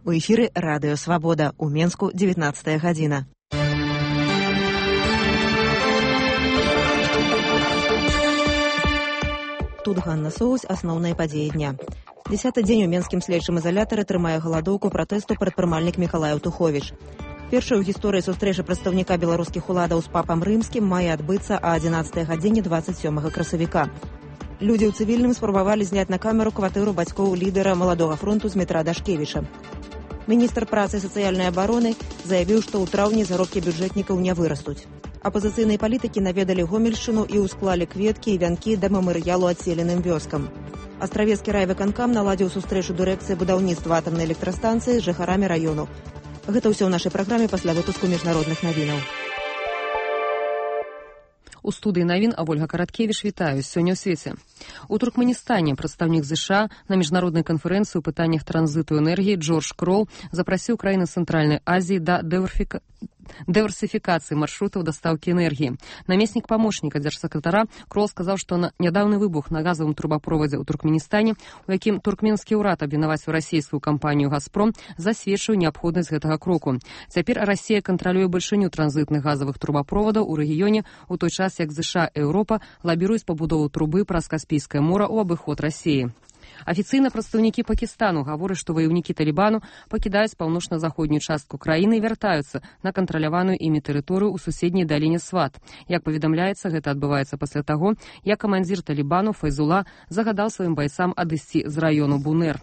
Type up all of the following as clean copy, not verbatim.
У эфіры Радыё Свабода. У Менску 19 гадзіна. Тут Ганна Соус, асноўныя падзеі дня. 10-й дзень у менскім следчым ізалятары трымае галадоўку пратэсту прадпрымальнік Мікалай Аўтуховіч. Першая ў гісторыі сустрэча прадстаўніка беларускіх уладаў з папам рымскім мае адбыцца а 11 гадзіне 27 красавіка. Людзі ў цывільным спрабавалі зняць на камеру кватэру бацькоў лідара маладога фронту Змітра Дашкевіча. Міністр працы і сацыяльнай абароны заявіў, што ў траўні заробкі бюджэтнікаў не вырастуць. Апазіцыйныя палітыкі наведалі Гомельшчыну і ўсклалі кветкі і вянкі да мемарыялу адселеным вёскам. Астравецкі райвыканкам наладзіў сустрэчу дырэкцыі будаўніцтва атамнай электрастанцыі з жыхарамі раёну. Гэта ўсё ў нашай праграме пасля выпуску міжнародных навінаў. У студыі навін Ольга Караткевіч, вітаю. Сёння ў свеце. У Туркменістане прадстаўнік ЗША на міжнароднай канферэнцыі ў пытаннях транзіту энергіі Джордж Крол запрасіў краіны Цэнтральнай Азіі да дыверсіфікацыі маршрутаў дастаўкі энергіі. Намеснік памочніка дзяржсакратара Крол сказаў, што на нядаўны выбух на газавым трубаправодзе ў Туркменістане, у якім туркменскі ўрад абвінаваціў расійскую кампанію «Газпром», засведчыў неабходнасць гэтага кроку. Цяпер Расія кантралюе бальшыню транзітных газавых трубаправодаў у рэгіёне, у той час як ЗША і Еўропа лабіруюць пабудову трубы праз Каспійскае мора ў абыход Расіі. Афіцыйна прадстаўнікі Пакістану гавораць, што ваёўнікі Талібану пакідаюць паўночна-заходнюю частку краіны і вяртаюцца на кантраляваную імі тэрыторыю ў суседняй даліне Сват. Як паведамляецца, гэта адбываецца пасля таго, як камандзір Талібану Файзула загадаў сваім байцам адысці з раёну Бунер.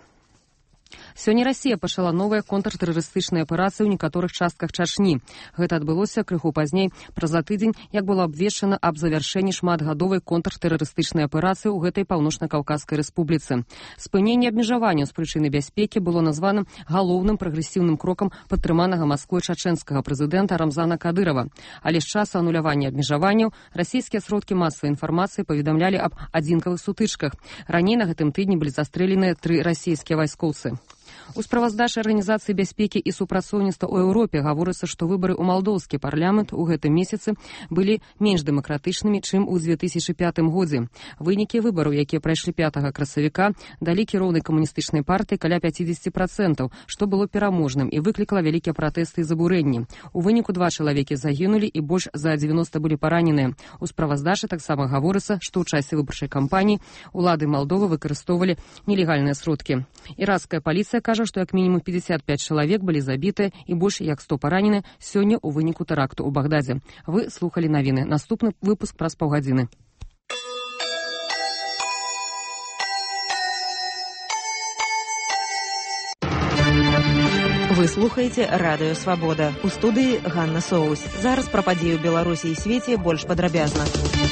Сёння Расія пачала новыя контртэрарыстычныя аперацыі ў некаторых частках Чачні. Гэта адбылося крыху пазней, праз тыдзень, як было абвешчана аб завяршэнні шматгадовай контртэрарыстычнай аперацыі ў гэтай паўночна-каўказскай рэспубліцы. Спыненне абмежаванняў з прычыны бяспекі было названым галоўным прагрэсіўным крокам падтрыманага Масквой чачэнскага прэзідэнта Рамзана Кадырова. Але з часу анулявання абмежаванняў расійскія сродкі масавай інфармацыі паведамлялі аб адзінкавых сутычках. Раней на гэтым тыдні былі застрэленыя 3 расійскія вайскоўцы. У справаздачы Арганізацыі бяспекі і супрацоўніцтва ў Еўропе гаворыцца, што выбары ў малдоўскі парламент у гэтым месяцы былі менш дэмакратычнымі, чым у 2005 годзе. Вынікі выбараў, якія прайшлі 5 красавіка, далі кіроўнай камуністычнай партыі каля 50%, што было пераможным і выклікала вялікія пратэсты і забурэнні. У выніку 2 чалавекі загінулі і больш за 90 былі параненыя. У справаздачы таксама гаворыцца, што ў часе выбарчай кампаніі улады Малдовы выкарыстоўвалі нелегальныя сродкі. Іракская паліцыя кажа, што як мінімум 55 чалавек былі забітыя і больш як 100 паранены сёння ў выніку тэракту ў Багдадзе. Вы слухалі навіны. Наступны выпуск праз паўгадзіны. Вы слухаеце Радыё Свабода. У студыі Ганна Соус. Зараз пра падзеі ў Беларусі і свеце больш падрабязна.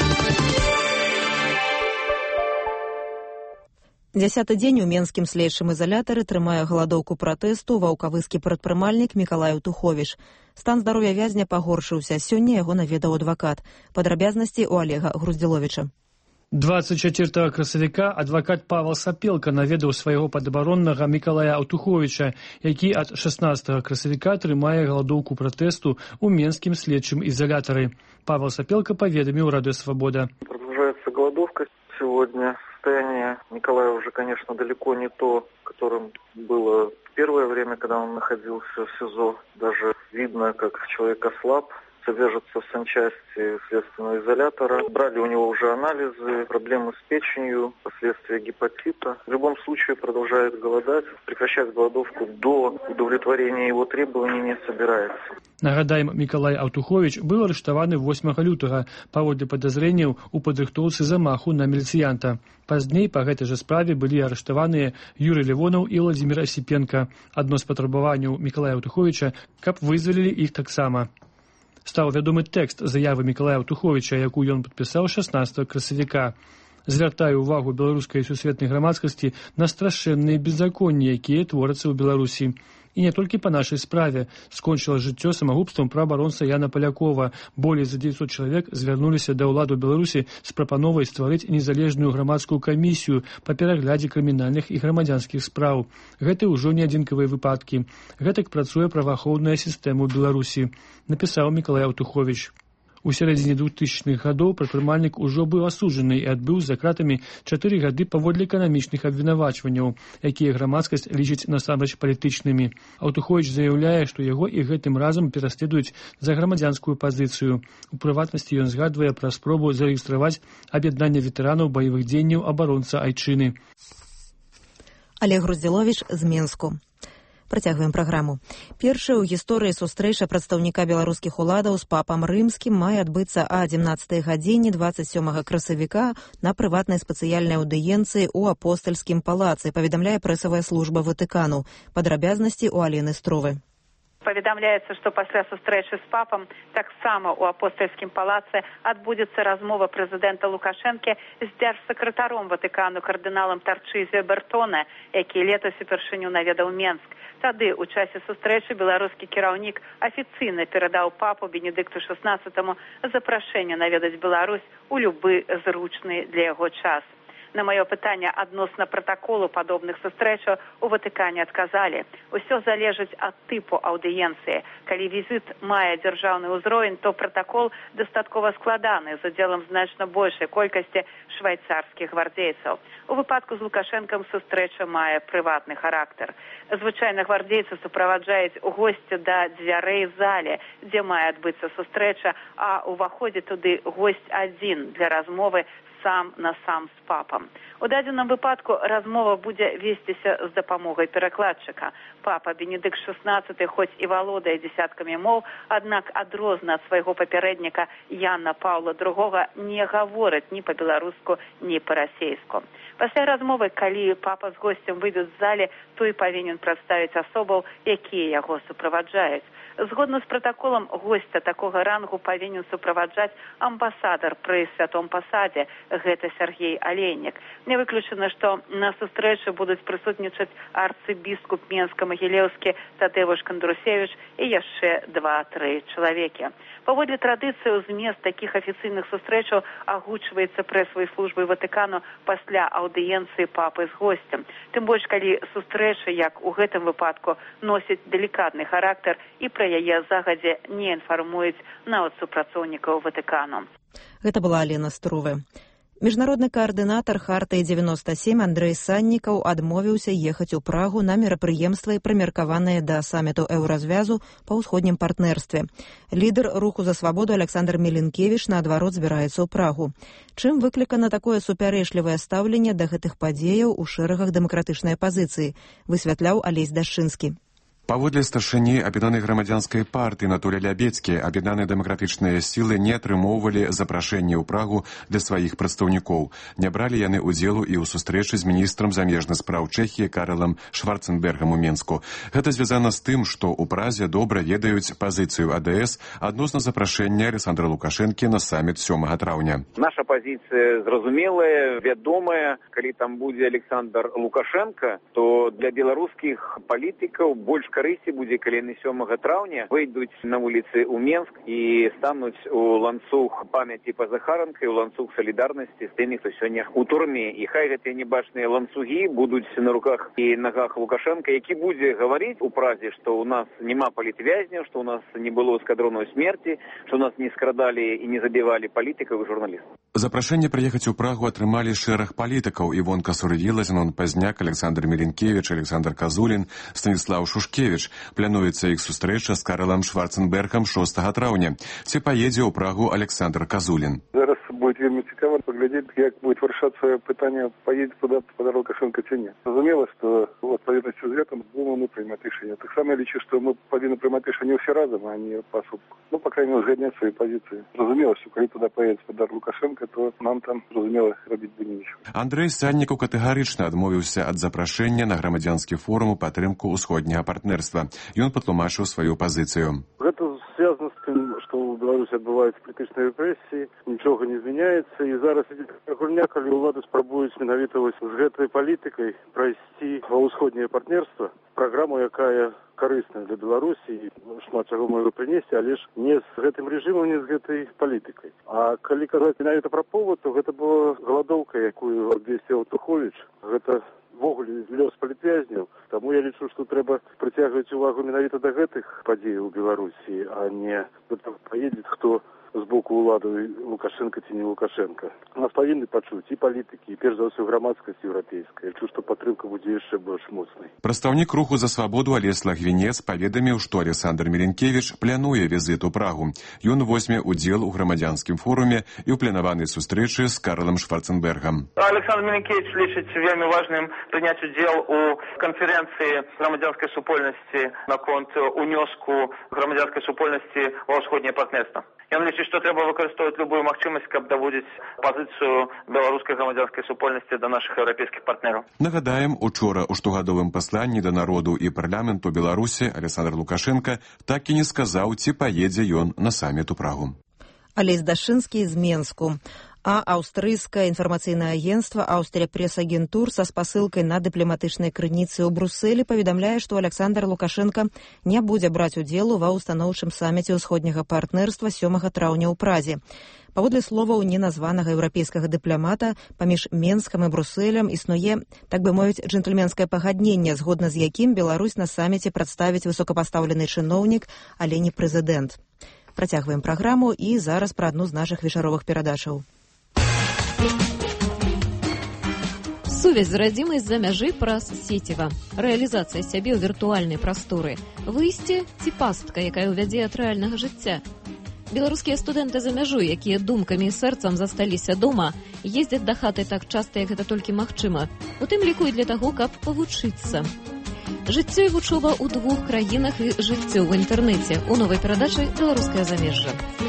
10-й дзень у менскім следчым ізалятары трымае галадоўку пратэсту ваўкавыскі прадпрымальнік Мікалай Аўтуховіч. Стан здароўя вязня пагоршыўся. Сёння яго наведаў адвакат. Падрабязнасці ў Олега Груздзіловіча. 24 красавіка адвакат Павел Сапелка наведаў свайго падабароннага Мікалая Аўтуховіча, які ад 16 красавіка трымае галадоўку пратэсту ў менскім следчым ізалятары. Павел Сапелка паведаміў Радыё Свабода. Продолжается голодовка сегодня. Состояние Николая уже, конечно, далеко не то, которым было в первое время, когда он находился в СИЗО. Даже видно, как человек ослаб, содержится в санчасти следственного изолятора. Брали у него уже анализы, проблемы с печенью, последствия гепатита. В любом случае продолжает голодать. Прекращать голодовку до удовлетворения его требований не собирается. Нагадаем, Мікалай Аўтуховіч быў арыштаваны 8 лютага паводле падазрэнняў у падрыхтоўцы замаху на міліцыянта. Пазней па гэтай жа справе былі арыштаваныя Юрый Левонаў і Владзімір Асіпенка. Адно з патрабаванняў Мікалая Аўтуховіча, каб вызвалілі іх таксама. Стаў вядомы тэкст заявы Мікалая Аўтуховіча, якую ён падпісаў 16 красавіка. Звяртаю ўвагу беларускай і сусветнай грамадскасці на страшэнныя беззаконні, якія творацца ў Беларусі. І не толькі па нашай справе. Скончыла жыццё самагубствам праабаронца Яна Палякова. Болей за 900 чалавек звярнуліся да ўладу Беларусі з прапановай стварыць незалежную грамадскую камісію па пераглядзе крымінальных і грамадзянскіх спраў. Гэта ўжо не адзінкавыя выпадкі. Гэтак працуе праваахоўная сістэма ў Беларусі, напісаў Мікалай Аўтуховіч. У сярэдзіне 2000-х гадоў прадпрымальнік ужо быў асуджаны і адбыў за кратамі 4 гады паводле эканамічных абвінавачванняў, якія грамадскасць лічыць насамрэч палітычнымі. Аўтуховіч заяўляе, што яго і гэтым разам пераследуюць за грамадзянскую пазіцыю. У прыватнасці ён згадвае пра спробу зарэгістраваць аб'яднанне ветэранаў баявых дзеянняў абаронца айчыны. Олег Груздзіловіч з Менску. Працягваем праграму. Першая ў гісторыі сустрэча прадстаўніка беларускіх уладаў з папам рымскім мае адбыцца о 11 гадзіне 27 красавіка на прыватнай спецыяльнай аўдыенцыі ў апостальскім палацы, паведамляе прэсавая служба Ватыкану. Падрабязнасці ў Алены Стровы. Паведамляецца, што пасля сустрэчы з папам таксама ў апостальскім палацы адбудзецца размова прэзідэнта Лукашэнкі з дзяржсакратаром Ватыкану кардыналам Тарчызіо Бертоне, які летась упершыню наведаў Менск. Тады ў часе сустрэчы беларускі кіраўнік афіцыйна перадаў папу Бенедыкту XVI запрашэнне наведаць Беларусь у любы зручны для яго час. На маё пытанне адносна пратаколу падобных сустрэчаў у Ватыкане адказалі. Усё залежыць ад тыпу аўдыенцыі. Калі візіт мае дзяржаўны ўзровень, то пратакол дастаткова складаны з удзелам значна большай колькасці швайцарскіх гвардзейцаў. У выпадку з Лукашэнкам сустрэча мае прыватны характар. Звычайна гвардзейцы суправаджаюць госця да дзвярэй зале, дзе мае адбыцца сустрэча, а ўваходзіць туды госць адзін для размовы сам на сам з папам. У дадзеным выпадку размова будзе весціся з дапамогай перакладчыка. Папа Бенедыкт XVI хоць і валодае дзесяткамі моў, аднак адрозна ад свайго папярэдніка Яна Паўла II не гаворыць ні па-беларуску, ні па-расейску. Пасля размовы, калі папа з госцем выйдуць з залі, той павінен прадставіць асобаў, якія яго суправаджаюць. Згодна з пратаколам, госця такога рангу павінен суправаджаць амбасадар пры святом пасадзе, гэта Сергей Алейнік. Не выключана, што на сустрэчы будуць прысутнічаць арцыбіскуп Менска-Магілеўскі Тадзеуш Кандрусевіч і яшчэ 2-3 чалавекі. Паводле традыцыі, змест такіх афіцыйных сустрэчаў агучваецца прэсавай службай Ватыкану пасля аўдыенцыі папы з госцем. Тым больш, калі сустрэча, як у гэтым выпадку, носіць далікатны характар і пра яе загадзя не інфармуюць нават супрацоўнікаў Ватыкану. Гэта была Алена Струве. Міжнародны каардынатар Хартыі 97 Андрэй Саннікаў адмовіўся ехаць у Прагу на мерапрыемствы, прымеркаваныя да саміту еўразвязу па ўсходнім партнерстве. Лідар руху за свабоду Александр Мелінкевіч, наадварот, збіраецца ў Прагу. Чым выклікана такое супярэчлівае стаўленне да гэтых падзеяў у шэрагах дэмакратычнай апазіцыі, высвятляў Алесь Дашчынскі. Паводле старшыні аб'яднанай грамадзянскай партыі Анатолія Лябецкі, аб'яднаныя дэмакратычныя сілы не атрымоўвалі запрашэнне ў Прагу для сваіх прадстаўнікоў. Не бралі яны ўдзелу і ў сустрэчы з міністрам замежных спраў Чэхіі Карэлам Шварцэнбергам у Менску. Гэта звязана з тым, што ў Празе добра ведаюць пазіцыю АДС адносна запрашэння Александра Лукашэнкі на саміт 7 траўня. Наша пазіцыя зразумелая, вядомая. Калі там будзе Александр Лукашенко, то для беларускіх палітыкаў больш карысці будзе, калі яны 7 траўня выйдуць на вуліцы ў Менск і стануць у ланцуг памяці па Захаранка і ў ланцуг салідарнасці з тымі, хто сёння ў турме. І хай гэтыя небачныя ланцугі будуць на руках і нагах Лукашенка, які будзе гаварыць у Празе, што ў нас няма палітвязняў, што ў нас не было эскадронаў смерці, што ў нас не скрадалі і не забівалі палітыкаў і журналістаў. Запрашэнне прыехаць у Прагу атрымалі шэраг палітыкаў: Івонка Сурвіла, Зенон Пазняк, Александр Мелінкевіч, Александр Казулін, Станіслав Шушкевич. Плануецца іх сустрэча з Карэлам Шварцэнбергам 6 траўня. Ці паедзе ў Прагу Александр Казулін. Зараз будет вельмі цікаво паглядзець, як будет вырашацца пытанне, паедзе туды Лукашенко ці не. Зразумела, што у адпаведнасці з гэтым мы прымаць рашэнне. Таксама я лічу, што мы павінны прымаць рашэнне ўсе разам, а не паасобку. Па крайней мере, узгадняць свае пазіцыі. Зразумела, што калі туды паедзе Лукашенко, то нам там, зразумела, рабіць бы нічого. Андрэй Саннікаў катэгарычна адмовіўся ад запрашэння на грамадзянскі форум у падтрымку ўсходняга партнерства. Ён патлумачыў сваю пазіцыю. Гэта звязана з тым, што ў Беларусі адбываюцца палітычныя рэпрэсіі, нічога не змяняецца, і зараз ідзе такая гульня, калі ўлады спрабуюць менавіта з гэтай палітыкай прайсці ва ўсходняе партнерства, праграму, якая карысная для Беларусі, шмат чаго можа прынесці, але ж не з гэтым рэжымам, не з гэтай палітыкай. А калі казаць менавіта пра повод, то гэта была галадоўка, якую абвесціў Аўтуховіч. Гэта ввогуле лёс палітвязняў. Таму я лічу, што трэба прыцягваць увагу менавіта да гэтых падзей у Беларусі, а не да таго, паедзе хто з боку ўлады Лукашенко ці не Лукашенко. Нас павінны пачуць і палітыкі, і перш за ўсё грамадскасць еўрапейская. Чу, што падтрымка будзе яшчэ больш моцнай. Прадстаўнік руху за свабоду Алесь Лагвінец паведаміў, што Александр Міленкевіч плануе візіт у Прагу. Ён возьме удзел у грамадзянскім форуме і ў планаванай сустрэчы з Карлам Шварценбергам. Александр Міленкевіч лічыць вельмі важным прыняць удзел у канферэнцыі грамадзянскай супольнасці наконт унёску грамадзянскай супольнасці ва ўсходняе партнерства. Ён лічыць, што трэба выкарыстоўваць любую магчымасць, каб даводзіць пазіцыю беларускай грамадзянскай супольнасці да нашых еўрапейскіх партнераў. Нагадаем, учора ў штогадовым пасланні да народу і парламенту Беларусі Александр Лукашенко так і не сказаў, ці паедзе ён на саміт у Прагу. Алесь Дашынскі з Менску. А аўстрыйскае інфармацыйнае агенцтва «Аўстрия Пресс-агентур» са спасылкай на дыпламатычнай крыніцы ў Брусэлі паведамляе, што Александр Лукашенко не будзе браць удзелу ва ўстаноўчым саміце ўсходняга партнерства 7 траўня ў Празе. Паводле словаў неназванага еўрапейскага дыпламата, паміж Менскам і Брусэлем існуе, так бы мовіць, джентльменскае пагадненне, згодна з якім Беларусь на саміце прадставіць высокапастаўлены чыноўнік, але не прэзідэнт. Працягваем праграму і зараз пра адну з нашых вечаровых перадачаў. Сувязь з радзімай з-за мяжы праз сеціва. Рэалізацыя сябе ў віртуальнай прасторы. Выйсце ці пастка, якая ўвядзе ад рэальнага жыцця. Беларускія студэнты за мяжу, якія думкамі і сэрцам засталіся дома, ездзяць да хаты так часта, як гэта толькі магчыма. У тым ліку і для таго, каб павучыцца. Жыццё і вучоба ў 2 краінах і жыццё ў інтэрнэце. У новай перадачы «Беларускае замежжа».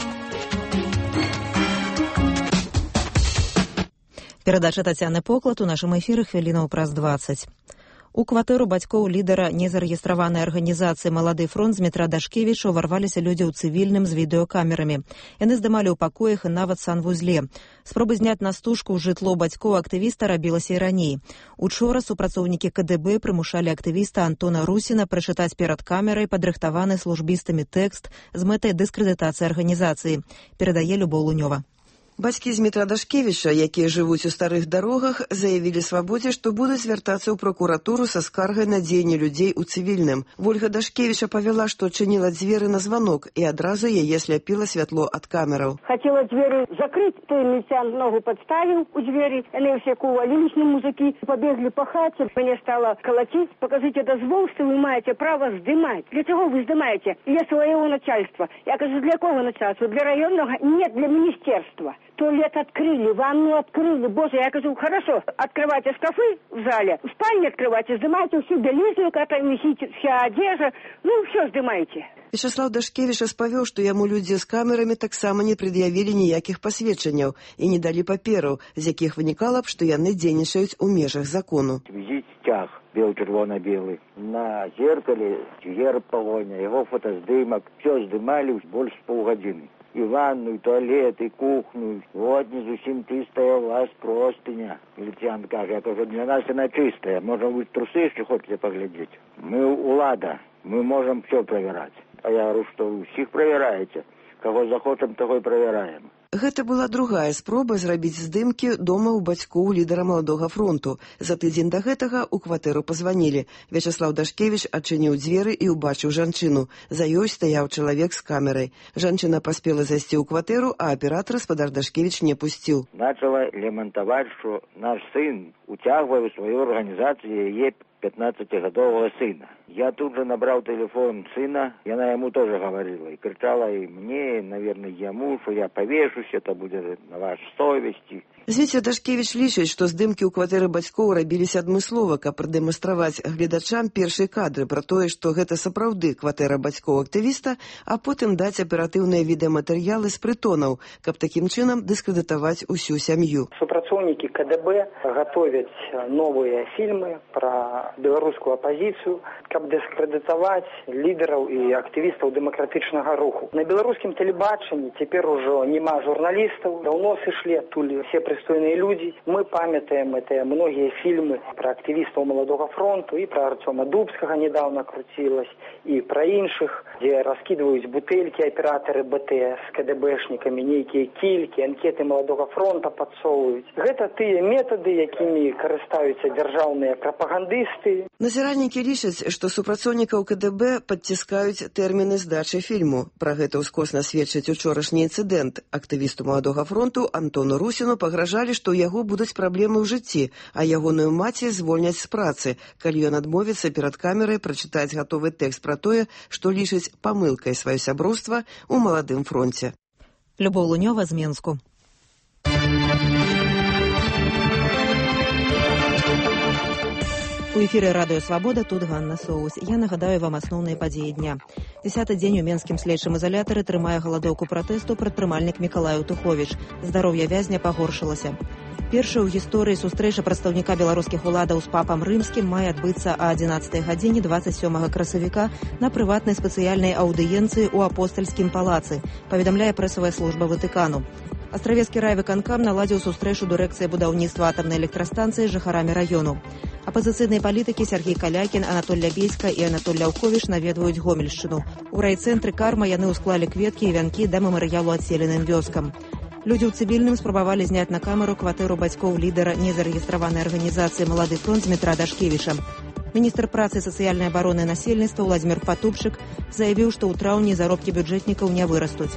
Перадача Тацяны Поклад у нашым эфіры хвілінаў праз 20. У кватэру бацькоў лідара незарэгістраванай арганізацыі «Малады фронт» Змітра Дашкевіча ўварваліся людзі ў цывільным з відэокамерамі. Яны здымалі ў пакоях і нават санвузле. Спробы зняць на стужку ў жытло бацькоў актывіста рабілася і раней. Учора супрацоўнікі КДБ прымушалі актывіста Антона Русіна прачытаць перад камерай падрыхтаваны службістамі тэкст з мэтай дыскрэдытацыі арганізацыі. Перадае Любоў Лунёва. Бацькі Змітра Дашкевіча, якія жывуць у старых дарогах, заявілі свабодзе, што будуць звяртацца ў пракуратуру са скаргай на дзеянне людзей у цывільным. Вольга Дашкевіча павяла, што чыніла дзверы на званок, і адразу яе сляпіла святло ад камераў. Хацела дзверы закрыць, той міліцыянт ногу падставіў у дзверы, яны ўсе уваліліся музыкі, пабеглі па хаце, мяне стала калаціць, пакажыце дазвол, што вы маеце права здымаць. Для чаго вы здымаеце? Для сваего начальства. Я кажу, для якого начальства? Для районного? Нет, для министерства. Туалет открыли, ванну открыли. Боже, я говорю, хорошо, открывайте шкафы в зале, в спальне открывайте, сдымайте всю белизну, которая висит, вся одежда, ну, все сдымайте. Вячаслав Дашкевіч распавёў, што яму людзі з камерамі таксама не прад'явілі ніякіх пасведчанняў і не далі папераў, з якіх вынікала б, што яны дзейнічаюць у межах закону. Візіць сцяг бел-чырвона-белы. На зеркале герб пагоня, яго фотаздымак, все здымалі больш паўгадзіны. И ванну, и туалет, и кухню. Вот не зусім чистая у вас простыня. Милициант каже, я кажу, для нас она чистая. Можем быть трусы, если хотите поглядеть. Мы улада, мы можем все проверять. А я говорю, что вы всех проверяете. Кого захочем, того и проверяем. Гэта была другая спроба зрабіць здымкі дома ў бацькоў лідара Маладога фронту. За тыдзень да гэтага ў кватэру пазванілі. Вячаслав Дашкевіч адчыніў дзверы і ўбачыў жанчыну. За ёй стаяў чалавек з камерай. Жанчына паспела зайсці ў кватэру, а аператар спадар Дашкевіч не пусціў. Начала лемантаваць, што наш сын уцягвае ў сваю арганізацыю яе 15-годового сына. Я тут же набрал телефон сына, и она ему тоже говорила, и кричала и мне, и, наверное, ему, что я повешусь, это будет на вашей совести. Зміцер Дашкевіч лічыць, што здымкі ў кватэры бацькоў рабіліся адмыслова, каб прадэманстраваць гледачам першыя кадры пра тое, што гэта сапраўды кватэра бацькоў актывіста, а потым даць аператыўныя відэаматэрыялы з прытонаў, каб такім чынам дыскрэдытаваць усю сям'ю. Супрацоўнікі КДБ готовят новыя фільмы пра беларускую апазіцыю, каб дыскрэдытаваць лідараў і актывістаў дэмакратычнага руху. На беларускім тэлебачанні цяпер ужо няма журналістаў, даўно сышлі адтуль все пристойные люди. Мы памятаем это многие фильмы про активистов Молодого фронта, и про Артема Дубского недавно крутилось, и про інших, где раскидывают бутыльки операторы БТ с КДБшниками, некие кильки, анкеты Молодого фронта подсовывают. Это те методы, якими користаються державные пропагандисты. Назіральнікі лічаць, што супрацоўнікаў КДБ падціскаюць тэрміны здачы фільму. Пра гэта ўскосна сведчыць учорашні інцыдэнт. Актывісту Маладога фронту Антону Русіну пагражалі, што ў яго будуць праблемы ў жыцці, а ягоную маці звольняць з працы, калі ён адмовіцца перад камерай прачытаць гатовы тэкст пра тое, што лічыць памылкай сваё сяброўства ў Маладым фронце. Любоў Лунёва з Менску. У эфіры радыё «Свабода», тут Ганна Соус. Я нагадаю вам асноўныя падзеі дня. 10-й дзень у менскім следчым ізалятары трымае галадоўку пратэсту прадпрымальнік Мікалай Аўтуховіч. Здароўе вязня пагоршылася. Першая ў гісторыі сустрэча прадстаўніка беларускіх уладаў з папам рымскім мае адбыцца а 11 гадзіне 27 красавіка на прыватнай спецыяльнай аўдыенцыі ў апостальскім палацы, паведамляе прэсавая служба Ватыкану. Астравецкі райвыканкам наладзіў сустрэчу дырэкцыі будаўніцтва атамнай электрастанцыі з жыхарамі раёну. Апазіцыйныя палітыкі Сергей Калякін, Анатоль Лябедзька і Анатоль Ляўковіч наведваюць Гомельшчыну. У райцэнтры Карма яны ўсклалі кветкі і вянкі да мемарыялу адселеным вёскам. Людзі ў цывільным спрабавалі зняць на камеру кватэру бацькоў лідара незарэгістраванай арганізацыі «Малады фронт» Дмітра Дашкевіча. Міністр працы і сацыяльнай абароны насельніцтва Владзімір Патупчык заявіў, што ў траўні заробкі бюджэтнікаў не вырастуць.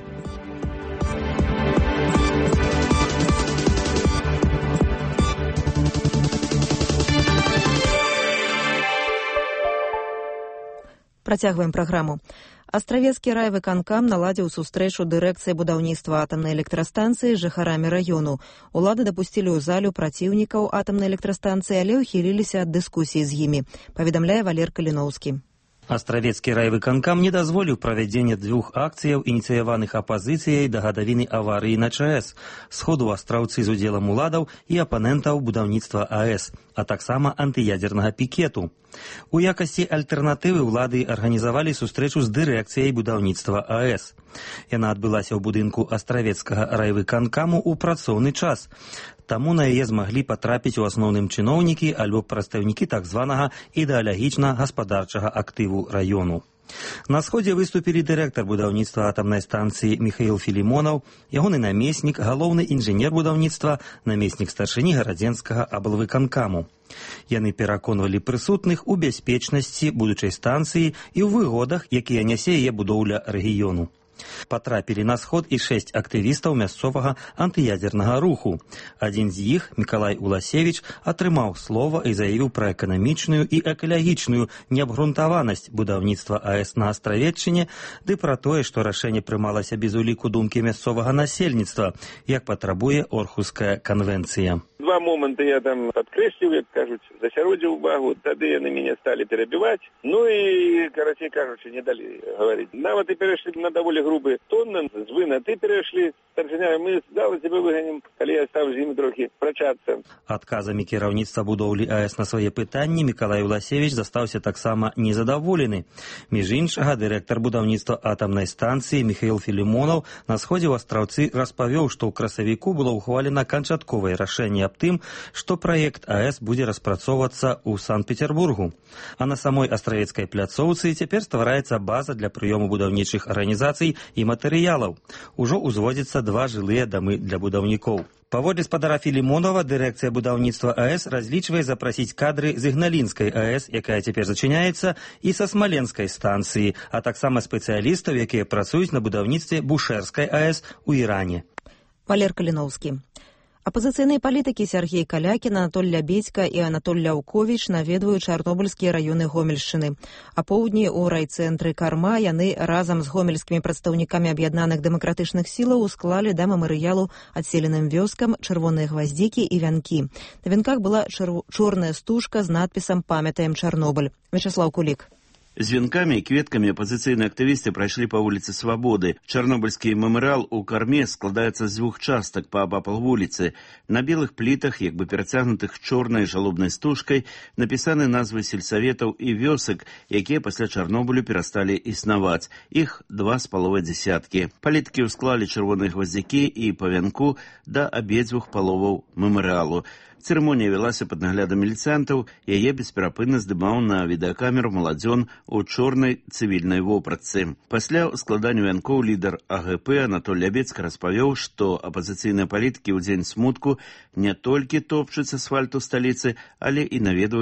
Працягваем праграму. Астравецкі райвыканкам наладзіў сустрэчу дырэкцыі будаўніцтва атамнай электрастанцыі з жыхарамі раёну. Улады дапусцілі ў залю праціўнікаў атамнай электрастанцыі, але ўхіліліся ад дыскусіі з імі, паведамляе Валер Каліноўскі. Астравецкі райвыканкам не дазволіў правядзення 2 акцыяў, ініцыяваных апазіцыяй да гадавіны аварыі на ЧАЭС, сходу ў Астраўцы з удзелам уладаў і апанентаў будаўніцтва АЭС, а таксама антыядзернага пікету. У якасці альтэрнатывы ўлады арганізавалі сустрэчу з дырэкцыяй будаўніцтва АЭС. Яна адбылася ў будынку Астравецкага райвыканкаму ў працоўны час. Таму на яе змаглі патрапіць у асноўным чыноўнікі альбо прадстаўнікі так званага ідэалагічна-гаспадарчага актыву раёну. На сходзе выступілі дырэктар будаўніцтва атамнай станцыі Міхаіл Філімонаў, ягоны намеснік, галоўны інжынер будаўніцтва, намеснік старшыні гарадзенскага аблвыканкаму. Яны пераконвалі прысутных у бяспечнасці будучай станцыі і ў выгодах, якія нясе яе будоўля рэгіёну. Патрапілі на сход і 6 актывістаў мясцовага антыядзернага руху. Адзін з іх, Мікалай Уласевіч, атрымаў слова і заявіў пра эканамічную і экалагічную неабгрунтаванасць будаўніцтва АЭС на Астравеччыне, ды пра тое, што рашэнне прымалася без уліку думкі мясцовага насельніцтва, як патрабуе Орхуская канвенцыя. 2 моманты я там падкрэсліў, як кажуць, засяродзіў увагу, тады яны мяне сталі перабіваць, ну і, карацей кажучы, не далі гаварыць. Нават і перайшлі на даволі грубы тон, з вы на ты перайшлі, старшыня, мы зала цябе выганем, калі я стаў з імі трохі прачацца. Адказамі кіраўніцтва будоўлі АЭС на свае пытанні Мікалай Уласевіч застаўся таксама незадаволены. Між іншага, дырэктар будаўніцтва атамнай станцыі Міхаіл Філімонаў на сходзе ў Астраўцы распавёў, што ў красавіку было ўхвалена канчатковае рашэнне аб тым, што праект АЭС будзе распрацоўвацца ў Санкт-Петербургу. А на самой астравецкай пляцоўцы цяпер ствараецца база для прыёму будаўнічых арганізацый і матэрыялаў. Ужо ўзводзяцца 2 жылыя дамы для будаўнікоў. Паводле спадара Філімонова, дырэкцыя будаўніцтва АЭС разлічвае запрасіць кадры з Ігналінскай АЭС, якая цяпер зачыняецца, і са Смаленскай станцыі, а таксама спецыялістаў, якія працуюць на будаўніцтве Бушэрскай АЭС у Іране. Валер Каліноўскі. Апазіцыйныя палітыкі Сергей Калякін, Анатоль Лябедзька і Анатоль Ляўковіч наведваюць чарнобыльскія раёны Гомельшчыны. А поўдні ў райцэнтры Карма яны разам з гомельскімі прадстаўнікамі аб'яднаных дэмакратычных сілаў усклалі да мемарыялу адселеным вёскам чырвоныя гваздзікі і вянкі. На вянках была чорная стужка з надпісам «Памятаем Чарнобыль». Вячаслаў Кулік. З венкамі і кветкамі апазіцыйныя актывісты прайшлі па вуліцы Свабоды. Чарнобыльскі мемарыял у Карме складаецца з 2 частак паабапал вуліцы. На белых плітах, як бы перацягнутых чорнай жалобнай стужкай, напісаны назвы сельсаветаў і вёсак, якія пасля Чарнобылю перасталі існаваць. Іх 2,5 дзесяткі. Палітыкі ўсклалі чырвоныя гваздзякі і па вянку да абедзвюх паловаў мемарыялу. Цырымонія вялася пад наглядам міліцыянтаў, яе бесперапынна здымаў на відэакамеру маладзён у чорнай цывільнай вопратцы. Пасля складання вянкоў лідар АГП Анатоль Лябедзька распавёў, што апазіцыйныя палітыкі ў дзень смутку не толькі топчуць асфальт у сталіцы, але і наведваюць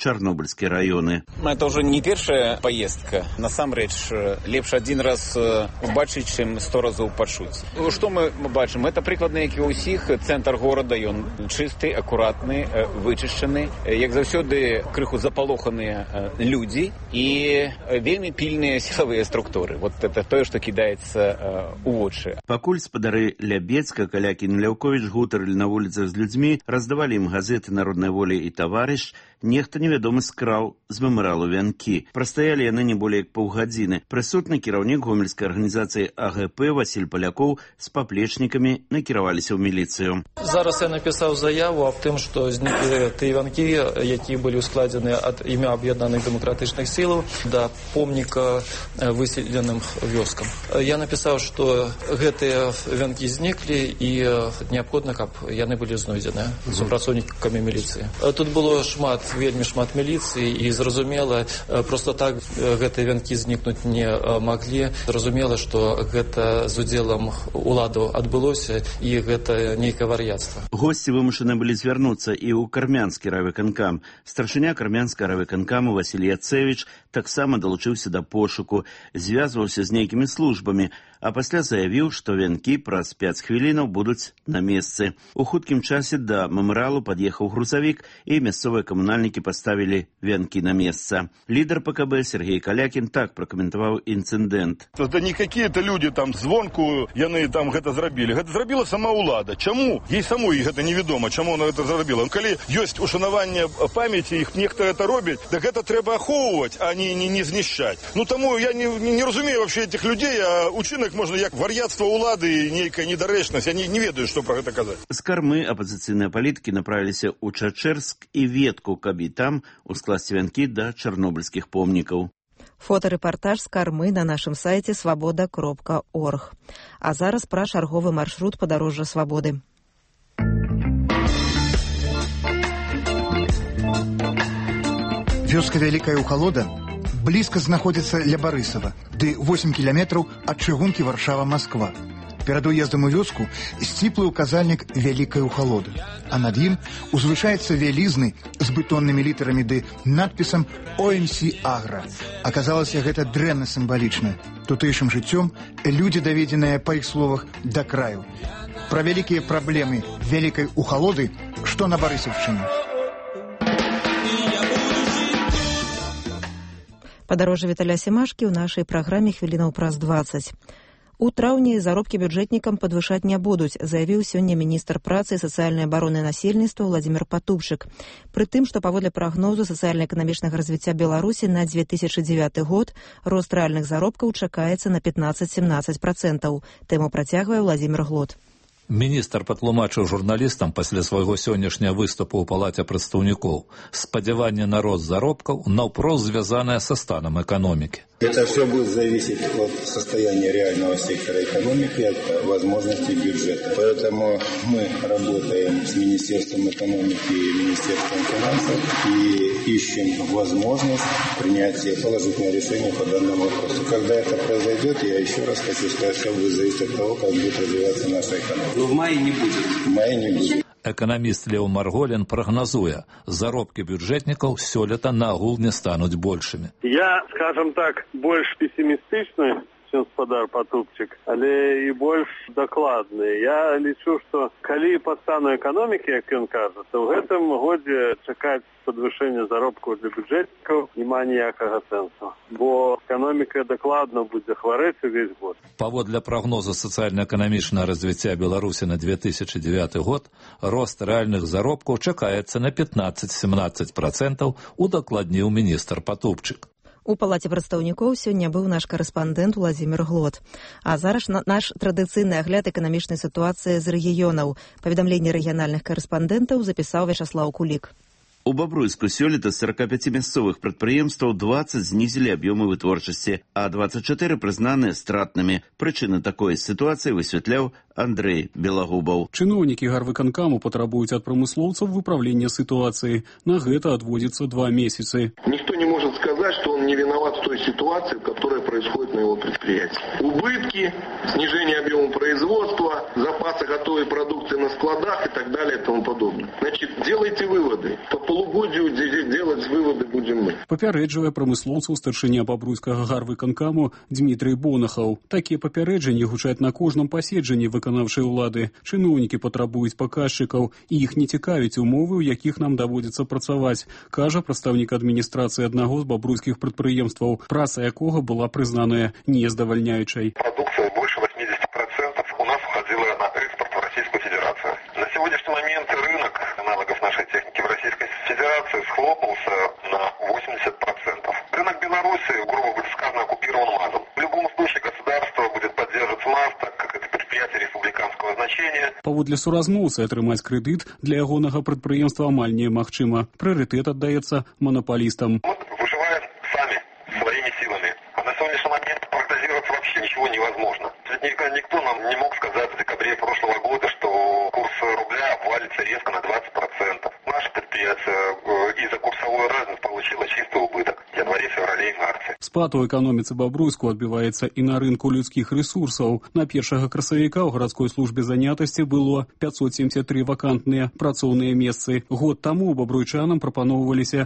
чарнобыльскія раёны. Это уже не первая поездка. Насамрэч, лепш один раз убачыць, чым 100 разоў пачуць. Што мы бачым? Это прыкладна, як і ўсіх, цэнтр горада, ён чысты, акуратны, вычышчаны. Як заўсёды, крыху запалоханыя людзі і вельмі пільныя сілавыя структуры. Вот это тое, што кідаецца у вочы. Пакуль спадары Лябецка, Калякін, Ляўковіч гутарылі на вуліцах з людзьмі, раздавалі ім газеты «Народная воля» і «Таварыш», нехта невядомы скраў з мемарыялу вянкі. Прастаялі яны не болей як паўгадзіны. Прысутны кіраўнік гомельскай арганізацыі АГП Васіль Палякоў з паплечнікамі накіраваліся ў міліцыю. Зараз я напісаў заяву аб тым, што зніклі тыя вянкі, якія былі ускладзены ад імя аб'яднаных дэмакратычных сілаў да помніка выселеным вёскам. Я напісаў, што гэтыя вянкі зніклі і неабходна, каб яны былі знойдзены супрацоўнікамі міліцыі. Тут было вельмі шмат міліцыі і зразумела, проста так гэтыя вянкі знікнуць не маглі. Зразумела, што гэта з удзелам уладаў адбылося і гэта нейкае вар'яцтва. Госці вымушаны былі звярнуцца і ў кармянскі райвыканкам. Старшыня кармянскага райвыканкаму Васіль Яцэвіч таксама далучыўся да пошуку, звязваўся з нейкімі службамі, а пасля заявіў, што вянкі праз 5 хвілінаў будуць на месцы. У хуткім часе да мемарыялу пад'ехаў грузавік, і мясцовыя камунальнікі паставілі вянкі на месца. Лідар ПКБ Сергей Калякін так пракаментаваў інцыдэнт. Это не какие-то люди там звонку, яны там гэта зрабілі. Гэта зрабіла сама ўлада. Чаму? Ей самой гэта невядома, чаму она гэта зрабіла. Калі ёсць ушанаванне памяці, іх нехта гэта робіць, так гэта трэба ахоўваць, а не знішчаць. Ну таму я не разумею вообще этих людей, а учынак можна як вар'яцтва ўлады і нейкая недарэчнасць. Я не ведаю, што пра гэта казаць. З кармы апазіцыйныя палітыкі направіліся ў Чачэрск і Ветку, каб і там ускласці вянкі да чарнобыльскіх помнікаў. Фотарэпартаж з кармы на нашым сайце свабода.орг. А зараз пра чарговы маршрут падарожжа свабоды. Вёска Вялікая Ухалода блізка знаходзіцца ля Барысава, ды 8 кіламетраў ад чыгункі Варшава-Масква. Перад уездам у вёску сціплы указальнік Вялікая Ухалода, а над ім узвышаецца вялізны з бетоннымі літарамі ды надпісам «ОМС Агра». Аказалася, гэта дрэнна сімвалічна. Тутэйшым жыццём людзі, даведзеныя, па іх словах, да краю. Пра вялікія праблемы Вялікай Ухалоды, што на Барысаўшчыне. Падарожжа Віталя Семашкі ў нашай праграме «Хвілінаў праз 20». У траўні заробкі бюджэтнікам падвышаць не будуць, заявіў сёння міністр працы і сацыяльнай абароны насельніцтва Владзімір Патубчык. Пры тым, што паводле прагнозу сацыяльна-эканамічнага развіцця Беларусі на 2009 год рост рэальных заробкаў чакаецца на 15-17%. Тэму працягвае Владзімір Глот. Міністр патлумачыў журналістам пасля свайго сённяшняга выступу ў палаце прадстаўнікоў. Спадзяванне на рост заробкаў наўпрост звязанае са станам эканомікі. Это все будет зависеть от состояния реального сектора экономики, от возможностей бюджета. Поэтому мы работаем с Министерством экономики и Министерством финансов и ищем возможность принятия положительного решения по данному вопросу. Когда это произойдет, я еще раз хочу сказать, все будет зависеть от того, как будет развиваться наша экономика. Но в мае не будет. В мае не будет. Эканаміст Леў Марголін прагназуе, заробкі бюджэтнікаў сёлета наогул не стануць большымі. Я, скажем так, больш пессимистичны, чым спадар Патубчык, але і больш дакладны. Я лічу, што калі па стану эканомікі, як ён кажа, то ў гэтым годзе чакаць падвышэння заробкаў для бюджэтнікаў няма ніякага сэнсу, бо эканоміка дакладна будзе хварэць увесь год. Паводле прагнозу сацыяльна-эканамічнага развіцця Беларусі на 2009 год рост рэальных заробкаў чакаецца на 15-17%, удакладніў міністр Патубчык. У палаце прадстаўнікоў сёння быў наш карэспандэнт Владзімір Глот. А зараз наш традыцыйны агляд эканамічнай сітуацыі з рэгіёнаў. Паведамленне рэгіянальных карэспандэнтаў запісаў Вячаслаў Кулік. У Бабруйску сёлета з 45 мясцовых прадпрыемстваў 20 знізілі аб'ёмы вытворчасці, а 24 прызнаныя стратнымі. Прычыны такой сітуацыі высвятляў Андрей Белагубаў. Чыноўнікі гарвыканкаму патрабуюць ад прамыслоўцаў выпраўлення ситуации. На гэта отводится 2 месяца. Никто не может сказать, что он не виноват в той ситуации, которая происходит на его предприятии. Убытки, снижение объема производства, запасы готовой продукции на складах и так далее и тому подобное. Значит, делайте выводы. По полугодию делать выводы будем мы. Папярэджвае прамыслоўцаў старшыня бабруйскага гарвыканкаму Дмітрый Бонахаў. Такія папярэджанні гучаць на кожным паседжанні выканаўчай улады. Чыноўнікі патрабуюць паказчыкаў, і іх не цікавяць умовы, у якіх нам даводзіцца працаваць, кажа прадстаўнік адміністрацыі аднаго з бабруйскіх прадпрыемстваў, праца якога была прызнаная нездавальняючай. Продукция больше 80% у нас уходила на экспорт в Российскую Федерацию. На сегодняшний момент рынок аналогов нашей техники в Российской Федерации схлопнулся на 80%. Рынок Беларуси, грубо говоря, сказано, оккупирован МАЗом. В любом случае государство будет поддерживать МАЗ, так как это предприятие республиканского значения. Паводле суразмоўцы атрымаць крэдыт для ягонага прадпрыемства амаль немагчыма. Прыярытэт аддаецца манапалістам. Мы выживаем сами, своими силами. А на сегодняшний момент прогнозировать вообще ничего невозможно. Никто нам не мог сказать в декабре прошлого года, что курс рубля обвалится резко на 20%. Наше предприятие из-за курсовой разницы получило чистый убыток в январе, феврале и марте. Спад у эканоміцы Бабруйску адбіваецца і на рынку людскіх рэсурсаў. На 1 красавіка ў гарадской службе занятасці было 573 вакантныя працоўныя месцы. Год таму бабруйчанам прапаноўваліся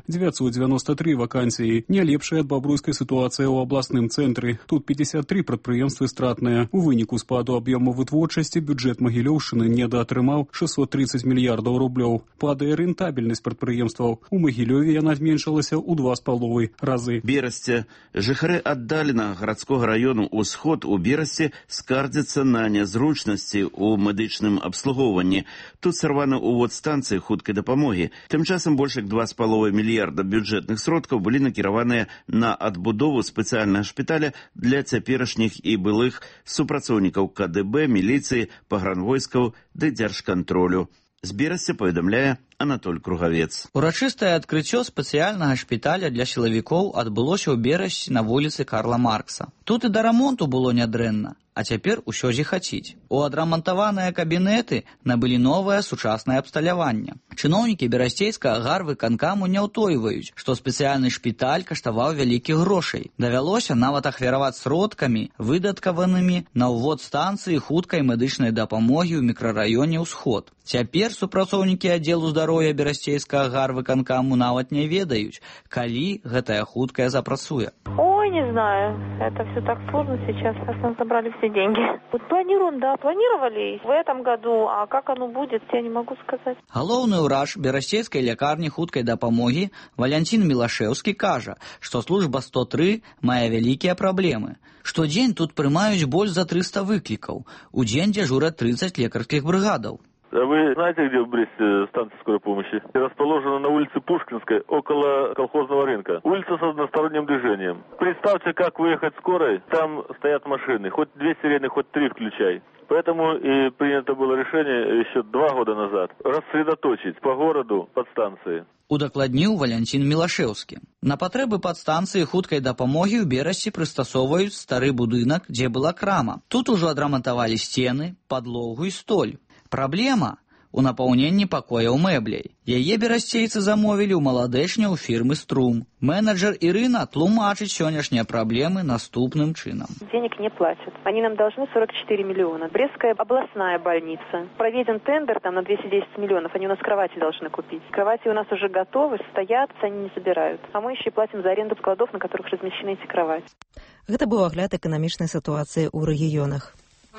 993 вакансіі. Не лепшая ад бабруйскай сітуацыя ў абласным цэнтры. Тут 53 прадпрыемствы стратныя. У выніку спаду аб'ёму вытворчасці бюджэт Магілёўшчыны недаатрымаў 630 мільярдаў рублёў. Падае рэнтабельнасць прадпрыемстваў. У Магілёве яна зменшылася ў 2,5 разы. Берасце. Жыхары аддаленага гарадскога раёну ўсход у Берасці скардзяцца на нязручнасці ў медычным абслугоўванні. Тут сарваны ўвод станцыі хуткай дапамогі. Тым часам больш як 2,5 мільярда бюджэтных сродкаў былі накіраваныя на адбудову спецыяльнага шпіталя для цяперашніх і былых супрацоўнікаў КДБ, міліцыі, пагранвойскаў ды дзяржкантролю. З Берасці паведамляе Анатоль Кругавец. Урачыстае адкрыццё спецыяльнага шпіталя для сілавікоў адбылося ў Берасці на вуліцы Карла Маркса. Тут і да рамонту было нядрэнна, а цяпер усё зіхаціць. У адрамантаваныя кабінеты набылі новае сучаснае абсталяванне. Чыноўнікі берасцейскага гарвыканкаму не ўтойваюць, што спецыяльны шпіталь каштаваў вялікіх грошай. Давялося нават ахвяраваць сродкамі, выдаткаванымі на ўвод станцыі хуткай медычнай дапамогі ў мікрараёне «Усход». Цяпер супрацоўнікі аддзелу здароўя берасцейскага гарвыканкаму нават не ведаюць, калі гэтая хуткая запрацуе. Ой, не знаю. Это все так сложно сейчас. Сейчас нам забрали все деньги. Вот планируем, да, планировали в этом году, а как оно будет, я не могу сказать. Галоўны ўрач берасцейскай лякарні хуткай дапамогі Валянцін Мілашэўскі кажа, што служба 103 мае вялікія праблемы. Штодзень тут прымаюць больш за 300 выклікаў. У дзень дзяжураць 30 лекарскіх брыгадаў. А вы знаете, где в Бресте станция скорой помощи? Расположена на улице Пушкинской, около колхозного рынка. Улица с односторонним движением. Представьте, как выехать скорой, там стоят машины. Хоть 2 сирены, хоть 3 включай. Поэтому и принято было решение еще 2 года назад рассредоточить по городу подстанции. Удакладніў Валянцін Мілашэўскі. На патрэбы падстанцыі хуткай дапамогі ў Берасці прыстасоўваюць стары будынак, дзе была крама. Тут ужо адрамантавалі сцены, падлогу і столь. Праблема у напаўненні пакояў мэбляй. Яе берасцейцы замовілі ў маладэчня ў фірмы «Струм». Менеджер Ирина тлумачыць сённяшнія праблемы наступным чынам. Денег не платят. Они нам должны 44 миллиона. Брестская областная больница. Проведен тендер там на 210 миллионов. Они у нас кровати должны купить. Кровати у нас уже готовы, стоят, они не забирают. А мы еще и платим за аренду складов, на которых размещены эти кровати. Гэта быў агляд эканамічнай сітуацыі ў рэгіёнах.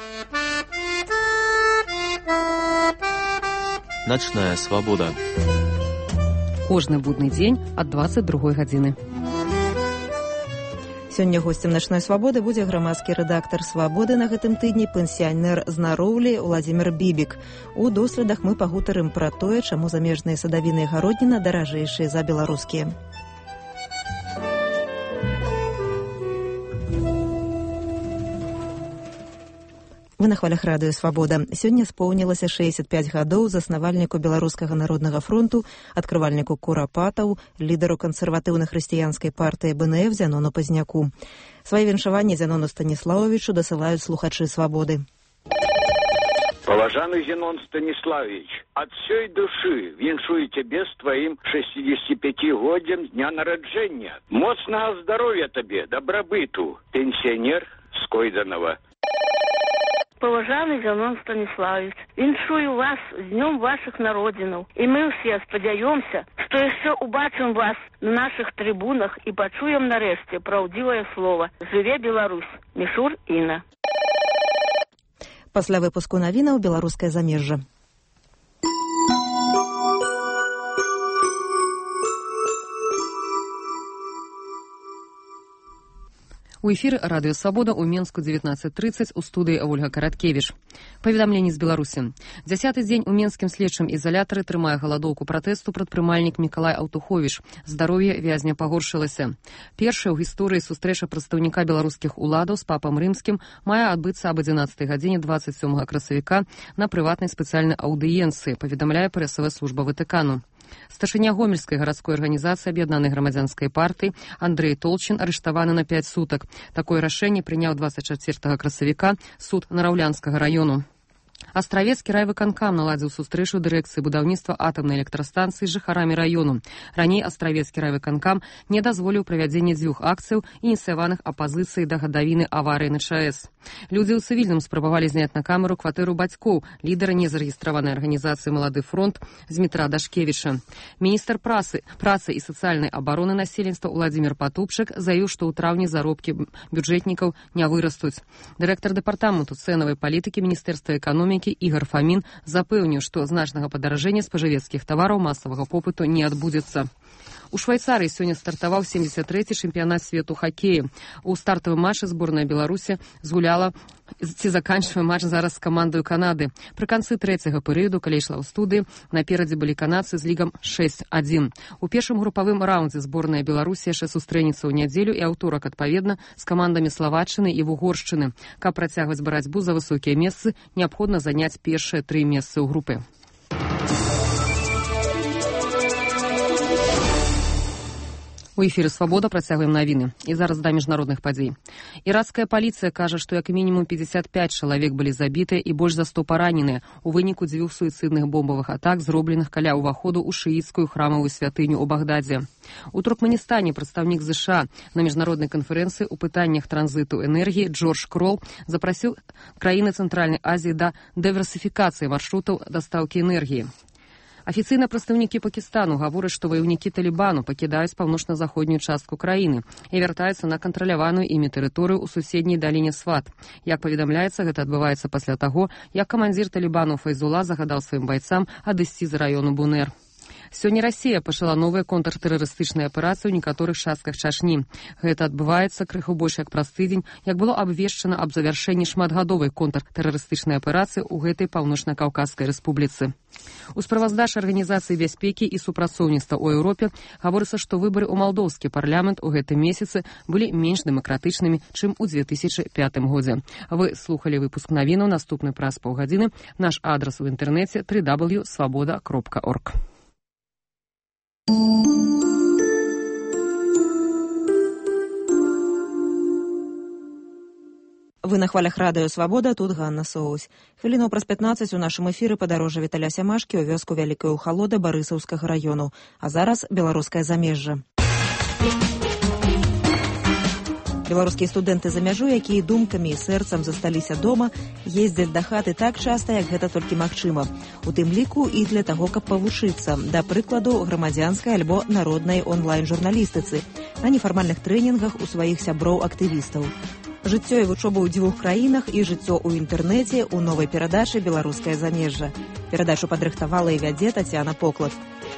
Ночная свабода. Кожны будны дзень ад 22 гадзіны. Сёння госцем «Начной свабоды» будзе грамадскі рэдактар «Свабоды» на гэтым тыдні, пенсіянер здароўя Владзімір Бібік. У доследах мы пагутарым пра тое, чаму замежныя садавіны і гародніна даражэйшыя за беларускія. Вы на хвалях радыё «Свабода». Сёння споўнілася 65 гадоў заснавальніку Беларускага народнага фронту, адкрывальніку курапатаў, лідару кансерватыўна-хрысціянскай партыі БНФ Зянону Пазняку. Свае віншаванні Зянону Станіславовічу дасылаюць слухачы «Свабоды». Поважанный Зенон Станиславович, от всей души віншую тебе с твоим 65-годием дня народжения. Моцного здоровья тебе, добробыту, пенсионер с Койданова. Поважанный Зенон Станиславович, віншую вас з днем ваших народзінаў. І мы все спадзяёмся, што яшчэ убачым вас на наших трибунах і пачуем нарэшце праўдзівае слово. Жыве Беларусь. Мішур Інна. Пасля выпуску навінаў беларускае замежжа. У эфіры радыё «Свабода» у Менску 19:30 у студыі Ольга Караткевіч. Паведамленне з Беларусі. 10-й дзень у менскім следчым ізалятары трымае галадоўку пратэсту прадпрымальнік Мікалай Аўтуховіч. Здароўе вязня пагоршылася. Першая ў гісторыі сустрэча прадстаўніка беларускіх уладаў з папам рымскім мае адбыцца аб 11 гадзіне 27 красавіка на прыватнай спецыяльнай аўдыенцыі, паведамляе прэсавая служба Ватыкану. Старшыня Гомельскай гарадской арганізацыі аб'яднанай грамадзянскай партыі Андрэй Толчин арыштаваны на 5 сутак. Такое рашэнне прыняў 24 красавіка суд Нараўлянскага раёну. Астравецкі райвыканкам наладзіў сустрэчу дырэкцыі будаўніцтва атамнай электрастанцыі з жыхарамі раёну. Раней Астравецкі райвыканкам не дазволіў правядзення 2 акцыяў, ініцыяваных апазіцыяй да гадавіны аварыі на ЧАЭС. Людзі ў цывільным спрабавалі зняць на камеру кватэру бацькоў лідара незарэгістраванай арганізацыі «Малады фронт» Змітра Дашкевіча. Міністр працы і сацыяльнай абароны насельніцтва Уладзімір Патупчык заявіў, што ў траўні заробкі бюджэтнікаў не вырастуць. Дырэктар дэпартаменту цэнавай палітыкі Міністэрства эканомікі Ігор Фамін запэўніў, што значнага падаражэння спажывецкіх тавараў масавага попыту не адбудзецца. У Швайцарыі сёння стартаваў 73-й чэмпіянат свету хакею. У стартавым матчы зборная Беларусі згуляла заканчвае матч зараз з камандою Канады. Пры канцы трэцяга перыяду, калі ішла ў студыі, наперадзе былі канадцы з лігам 6-1. У першым групавым раўндзе зборная Беларусі яшчэ сустрэнецца ў нядзелю і аўторак адпаведна з камандамі Славаччыны і Вугоршчыны. Каб працягваць барацьбу за высокія месцы, неабходна заняць першыя 3 месцы ў групе. У эфіры «Свабода» працягваем навіны. І зараз да міжнародных падзей. Іракская паліцыя кажа, што як мінімум 55 чалавек былі забітыя і больш за 100 параненыя у выніку 2 суіцыдных бомбавых атак, зробленых каля ўваходу ў шыіцкую храмавую святыню ў Багдадзе. У Туркменістане прадстаўнік ЗША на міжнароднай канферэнцыі ў пытаннях транзіту энергіі Джордж Крол запрасіў краіны Цэнтральнай Азіі да дыверсіфікацыі маршрутаў дастаўкі энергіі. Афіцыйна прадстаўнікі Пакістану гавораць, што ваяўнікі Талібану пакідаюць паўночна-заходнюю частку краіны і вяртаюцца на кантраляваную імі тэрыторыю ў суседняй даліне Сват. Як паведамляецца, гэта адбываецца пасля таго, як камандзір Талібану Файзула загадаў сваім байцам адысці з раёну Бунер. Сёння Расія пачала новыя контртэрарыстычныя аперацыі ў некаторых частках Чачні. Гэта адбываецца крыху больш як праз тыдзень, як было абвешчана аб завяршэнні шматгадовай контртэрарыстычнай аперацыі ў гэтай паўночна-каўказскай рэспубліцы. У справаздачы Арганізацыі бяспекі і супрацоўніцтва ў Еўропе гаворыцца, што выбары ў малдоўскі парламент у гэтым месяцы былі менш дэмакратычнымі, чым у 2005 годзе. Вы слухалі выпуск навінаў, наступны праз паўгадзіны. Наш адрас у інтэрнэце www.swaboda.org. Вы на хвалях радыё «Свабода», тут Ганна Соусь. Хвілінаў праз 15 у нашым эфіры падарожжа Віталя Сямашкі ў вёску Вялікая Ухалода Барысаўскага раёну. А зараз беларускае замежжа. Беларускія студэнты за мяжу, якія думкамі і сэрцам засталіся дома, ездзяць да хаты так часта, як гэта толькі магчыма. У тым ліку і для таго, каб павучыцца, да прыкладу, грамадзянскай альбо народнай онлайн-журналістыцы, на нефармальных трэнінгах у сваіх сяброў-актывістаў. Жыццё і вучоба ў 2 краінах і жыццё ў інтэрнэце ў новай перадачы «Беларускае замежжа». Перадачу падрыхтавала і вядзе Тацяна Поклад.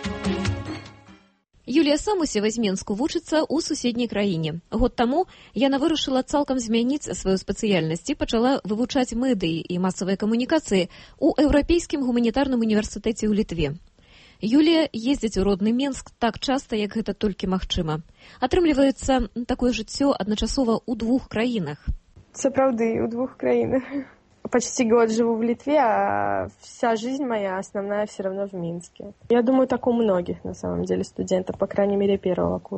Юлія Самусева з Менску вучыцца ў суседняй краіне. Год таму яна вырашыла цалкам змяніць сваю спецыяльнасць і пачала вывучаць медыі і масавыя камунікацыі ў Еўрапейскім гуманітарным універсітэце ў Літве. Юлія ездзіць у родны Менск так часта, як гэта толькі магчыма. Атрымліваецца, такое жыццё адначасова ў 2 краінах. Сапраўды, у 2 краінах. Почти год живу в Литве, а вся жизнь моя основная все равно в Минске. Я думаю, так у многих, на самом деле, студентов, по крайней мере, первого курса.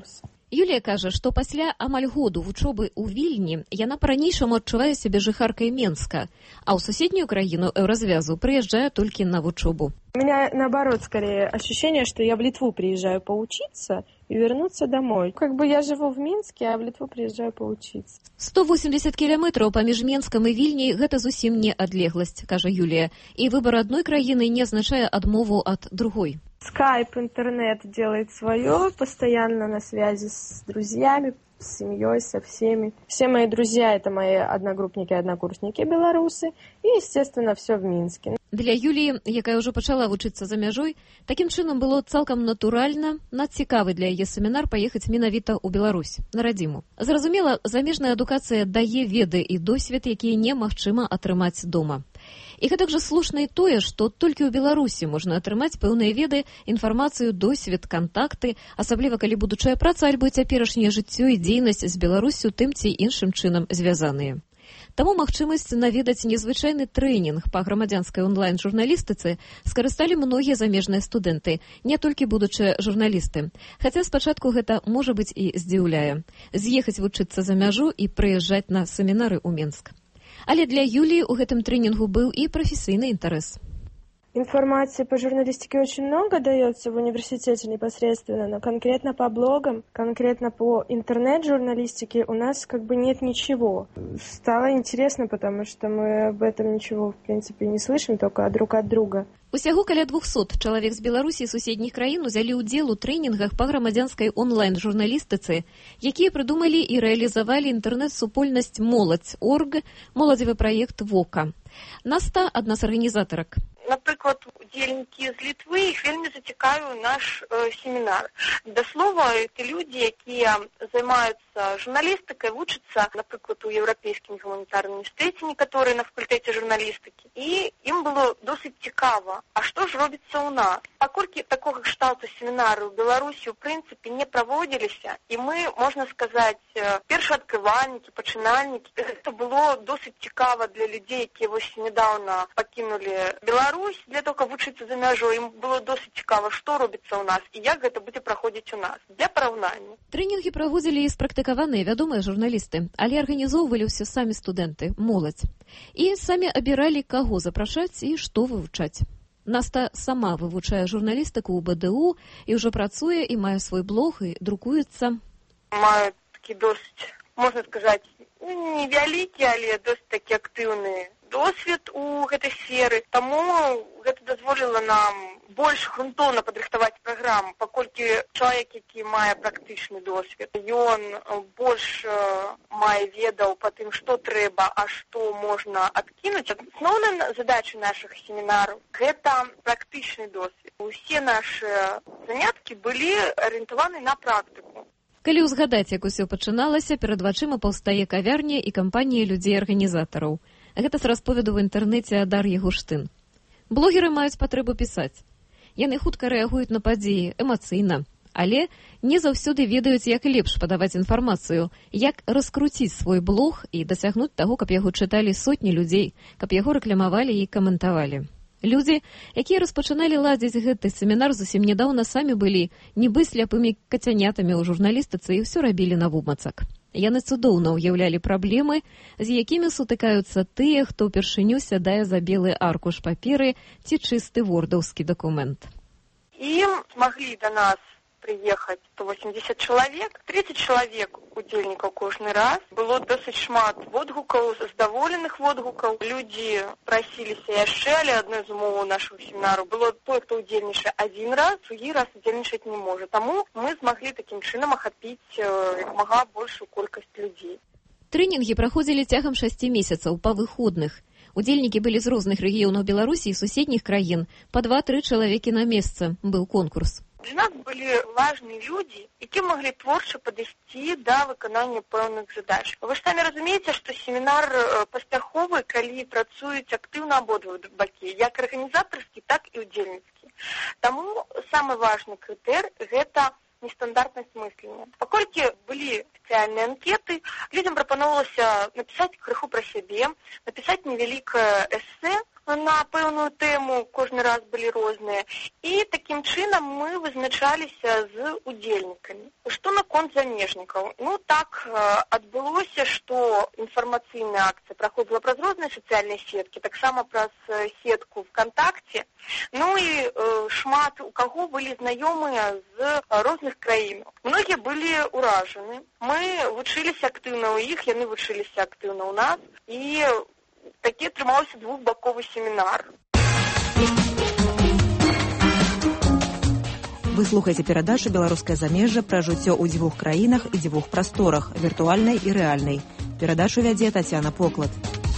Юлія кажа, што пасля амаль году вучобы ў Вільні яна па-ранейшаму адчувае сябе жыхаркай Менска, а ў суседнюю краіну Еўразвязу прыязджае толькі на вучобу. У меня, наоборот, скорее ощущение, что я в Литву приезжаю поучиться и вернуться домой. Как бы я живу в Минске, а в Литву приезжаю поучиться. 180 кіламетраў паміж Менскам і Вільняй – гэта зусім не адлегласць, кажа Юлія. І выбор одной краіны не означае адмову ад другой. Скайп, интернет делает свое, постоянно на связи с друзьями, с семьей, со всеми. Все мои друзья – это мои одногруппники, однокурсники белорусы. И, естественно, все в Минске. Для Юлії, яка ўжо пачала вучыцца за мяжой, такім чынам было цалкам натуральна, надцікавы для яе семінар паехаць менавіта ў Беларусь, на радзіму. Зразумела, замежная адукацыя дае веды і досвед, якія немагчыма атрымаць дома. І гэтак жа слушна і тое, што толькі ў Беларусі можна атрымаць пэўныя веды, інфармацыю, досвед, кантакты, асабліва калі будучая праца альбо цяперашняе жыццё і дзейнасць з Беларуссю тым ці іншым чынам звязаныя. Таму магчымасць наведаць незвычайны трэнінг па грамадзянскай онлайн-журналістыцы скарысталі многія замежныя студэнты, не толькі будучыя журналісты. Хаця спачатку гэта, можа быць, і здзіўляе. З'ехаць вучыцца за мяжу і прыязджаць на семінары ў Менск. Але для Юлії у гэтым трэнінгу быў і прафесійны інтарэс. Информации по журналистике очень много дается в университете непосредственно, но конкретно по блогам, конкретно по интернет-журналистике у нас как бы нет ничего. Стало интересно, потому что мы об этом ничего, в принципе, не слышим, только друг от друга. Усяго каля 200 чалавек з Беларусі і суседніх краін узялі ўдзел у трэнінгах па грамадзянскай онлайн-журналістыцы, якія прыдумалі і рэалізавалі інтэрнэт-супольнасць «Моладзь.орг», моладзевы праект «Вока». Наста – адна з арганізатарак. Наприклад, удзельнікі з Літвы, іх вельмі зацікавіў наш семінар. Да слова, це люди, які займаються журналістикою, вучаться, наприклад, у Європейському гуманітарному університеті, некоторі на факультеті журналістики. І їм було досить цікаво, а що ж робиться у нас? Покольки такого кшталту семінари в Білорусі, в принципі, не проводилися, і ми, можна сказати, першооткривальники, починальники, це було досить цікаво для людей, які ось недавно покинули Білорусь, для того, каб вучыцца за мяжой. Ім было досыць цікава, што робіцца ў нас і як гэта будзе праходзіць у нас. Для параўнання. Трэнінгі праводзілі і спрактыкаваныя вядомыя журналісты, але арганізоўвалі ўсе самі студэнты, моладзь. І самі абіралі, каго запрашаць і што вывучаць. Наста сама вывучае журналістыку ў БДУ і ўжо працуе і мае свой блог і друкуецца. Маю такі досыць, можна сказаць, невялікі, але досыць такі актыўны досвед у гэтай сферы, таму гэта дазволіла нам больш грунтоўна падрыхтаваць праграму, паколькі чалавек, які мае практычны досвед, ён больш мае ведаў па тым, што трэба, а што можна адкінуць. Асноўная задача нашых семінараў – гэта практычны досвед. Усе нашы заняткі былі арыентаваны на практыку. Калі ўзгадаць, як усё пачыналася, перад вачыма паўстае кавярня і кампанія людзей-арганізатараў. Гэта з расповеду ў інтэрнэце Дар'і Гуштын. Блогеры маюць патрэбу пісаць. Яны хутка рэагуюць на падзеі, эмацыйна, але не заўсёды ведаюць, як лепш падаваць інфармацыю, як раскруціць свой блог і дасягнуць таго, каб яго чыталі сотні людзей, каб яго рэкламавалі і каментавалі. Людзі, якія распачыналі ладзіць гэты семінар зусім нядаўна, самі былі нібы сляпымі кацянятамі ў журналістыцы і ўсё рабілі навумацак. Яны цудоўна ўяўлялі праблемы, з якімі сутыкаюцца тыя, хто ўпершыню сядае за белы аркуш паперы ці чысты вордаўскі дакумент. І маглі да нас приехать 180 человек, 30 человек удзельнікаў кожны раз. Было досыць шмат водгукаў, задаволеных водгукаў. Людзі прасіліся яшчэ, але адной з умоваў нашого семінару было той, хто удзельнічае один раз, другі раз удзельнічаць не можа. Таму мы змаглі такім чынам ахапіць як мага большую колькасць людзей. Трэнінгі праходзілі цягам 6 месяцаў па выходных. Удзельнікі былі з розных рэгіёнаў Беларусі і суседніх краін. Па 2-3 чалавекі на месца быў конкурс. Для нас были важные люди, які могли творчо подойти до виконання певних задач. Ви ж самі розумієте, що семінар паспяховий, калі працюють активно обидва боки, як організаторські, так і удзельніцькі. Тому самый важный критерий – это нестандартность мышления. Паколькі были специальные анкеты, людям пропоновалось написать крыху про себе, написать невеликое эссе на пэўную тэму, кожны раз былі розныя. І такім чынам мы вызначаліся з удзельнікамі. Што наконт замежнікаў? Так адбылося, што інфармацыйная акцыя праходзіла праз розныя сацыяльныя сеткі, таксама праз сетку ВКонтакте. І шмат у каго былі знаёмыя з розных краін. Многія былі ўражаны. Мы вучыліся актыўна ў іх, яны вучыліся актыўна ў нас. І такі атрымаўся двухбаковы семінар. Вы слухаеце перадачу «Беларускае замежжа» пра жыццё ў дзвюх краінах і дзвюх прасторах, віртуальнай і рэальнай. Перадачу вядзе Тацяна Поклад.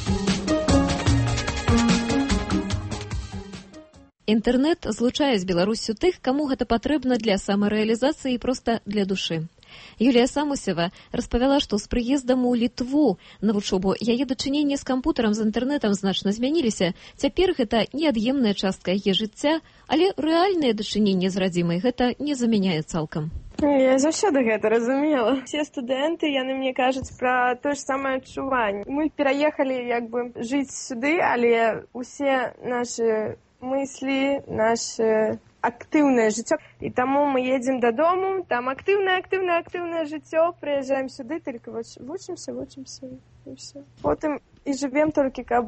Інтэрнэт злучае з Беларуссю тых, каму гэта патрэбна для самарэалізацыі і проста для душы. Юлія Самусева распавяла, што з прыездам у Літву на вучобу яе дачыненні з кампутарам, з інтэрнэтам значна змяніліся. Цяпер гэта неад'емная частка яе жыцця, але рэальнае дачыненне з радзімай гэта не замяняе цалкам. Я заўсёды гэта разумела. Все студэнты, яны мне кажуць пра тое ж самае адчуванне. Мы пераехалі жыць сюды, але усе нашы мыслі, наше актыўнае жыццё. І таму мы едзем дадому, там актыўнае жыццё, прыязджаем сюды, толькі вучымся, і все. Потым і жывем толькі, каб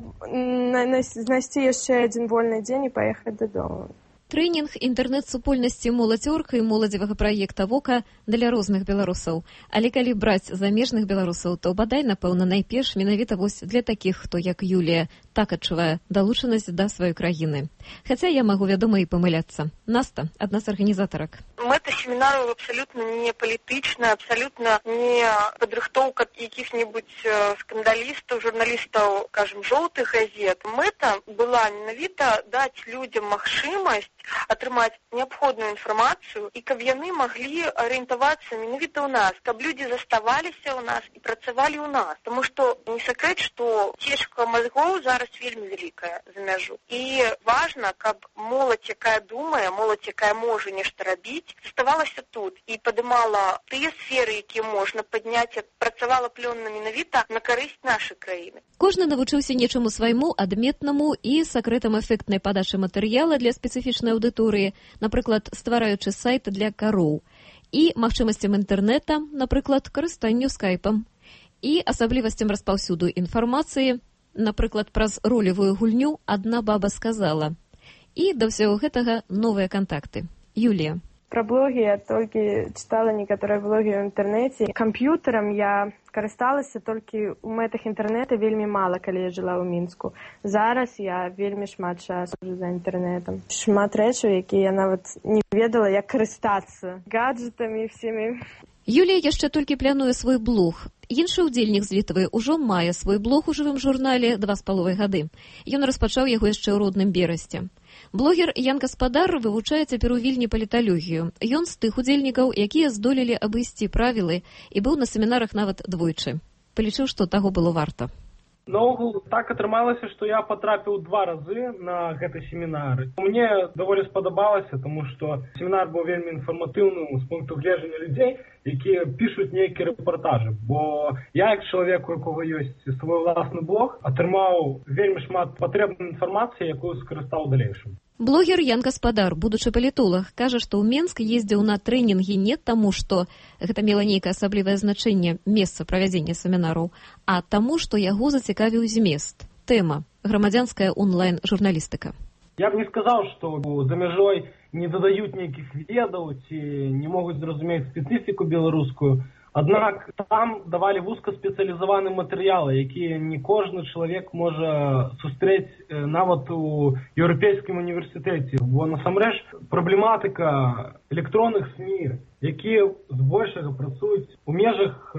знайсці яшчэ адзін вольны дзень і паехаць дадому. Трэнінг інтэрнэт-супольнасці «Моладзёрка» і моладзевага праекта «Вока» для розных беларусаў. Але калі браць замежных беларусаў, то бадай, напэўна, найперш менавіта для такіх, хто, як Юлія, так адчувае далучанасць да сваёй краіны. Хаця я магу, вядома, і памыляцца. Наста, адна з арганізатарак. Мэта семінару абсалютна не палітычная, абсалютна не падрыхтоўка якіх-небудзь скандалістаў, журналістаў, кажам, жоўтых газет. Мэта была менавіта даць людзям магчымасць атрымаць неабходную інфармацыю і каб яны маглі арыентавацца менавіта ў нас, каб людзі заставаліся ў нас і працавалі ў нас. Таму што не сакрэт, што цечка мазгоў зараз вельмі вялікая за мяжу. І важна, каб моладзь, якая думае, моладзь, якая можа нешта рабіць, заставалася тут і падымала тыя сферы, якія можна падняць, працавала плённа менавіта на карысць нашай краіны. Кожны навучыўся нечаму свайму, адметнаму і сакрэтам эфектнай падачы матэрыяла для спецыфічнай аўдыторыі, напрыклад, ствараючы сайт для кароў, і магчымасцям інтэрнэта, напрыклад, карыстанню скайпам, і асаблівасцям распаўсюду інфармацыі, напрыклад, праз ролевую гульню «Адна баба сказала». І да ўсяго гэтага новыя кантакты. Юлія. Пра блогі я толькі чытала некаторыя блогі ў інтэрнэце. Камп'ютарам я карысталася толькі ў мэтах інтэрнэта вельмі мала, калі я жыла ў Мінску. Зараз я вельмі шмат часу за інтэрнэтам. Шмат рэчаў, якія я нават не ведала, як карыстацца гаджетамі всімі. Юлія яшчэ толькі плануе свой блог. Іншы ўдзельнік з Літвы ўжо мае свой блог у жывым журнале 2,5 гады. Ён распачаў яго яшчэ ў родным Берасці. Блогер Ян Гаспадар вывучае цяпер у Вільні паліталогію. Ён з тых удзельнікаў, якія здолелі абысці правілы і быў на семінарах нават двойчы. Палічыў, што таго было варта. Наогул так атрымалася, што я патрапіў 2 разы на гэты семінар. Мне даволі спадабалася, тому што семінар быў вельмі інфарматыўным з пункту гледжання людзей, якія пішуць нейкія рэпартажы. Бо я, як чалавек, у якога ёсць свой уласны блог, атрымаў вельмі шмат патрэбнай інфармацыі, якую скарыстаў у далейшым. Блогер Ян Гаспадар, будучы палітолог, кажа, што ў Менск ездзіў на трэнінгі не таму, што гэта мела нейкае асаблівае значэнне месца правядзення семінараў, а таму, што яго зацікавіў змест. Тэма – грамадзянская онлайн-журналістыка. Я б не сказаў, што за мяжой не дадаюць нейкіх ведаў ці не могуць зразумець спецыфіку беларускую. Аднак там давалі вузкаспецыялізаваныя матэрыялы, якія не кожны чалавек можа сустрэць нават у еўрапейскім універсітэце. Бо насамрэч праблематыка электронных СМІ, якія збольшага працуюць у межах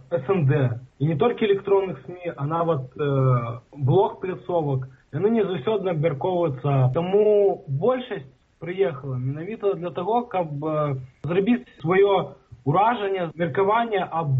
СНД. І не толькі электронных СМІ, а нават блог-пляцовак, яны не заўсёды абмяркоўваюцца. Таму большасць прыехала менавіта для таго, каб зрабіць сваё уражанне, меркаванне аб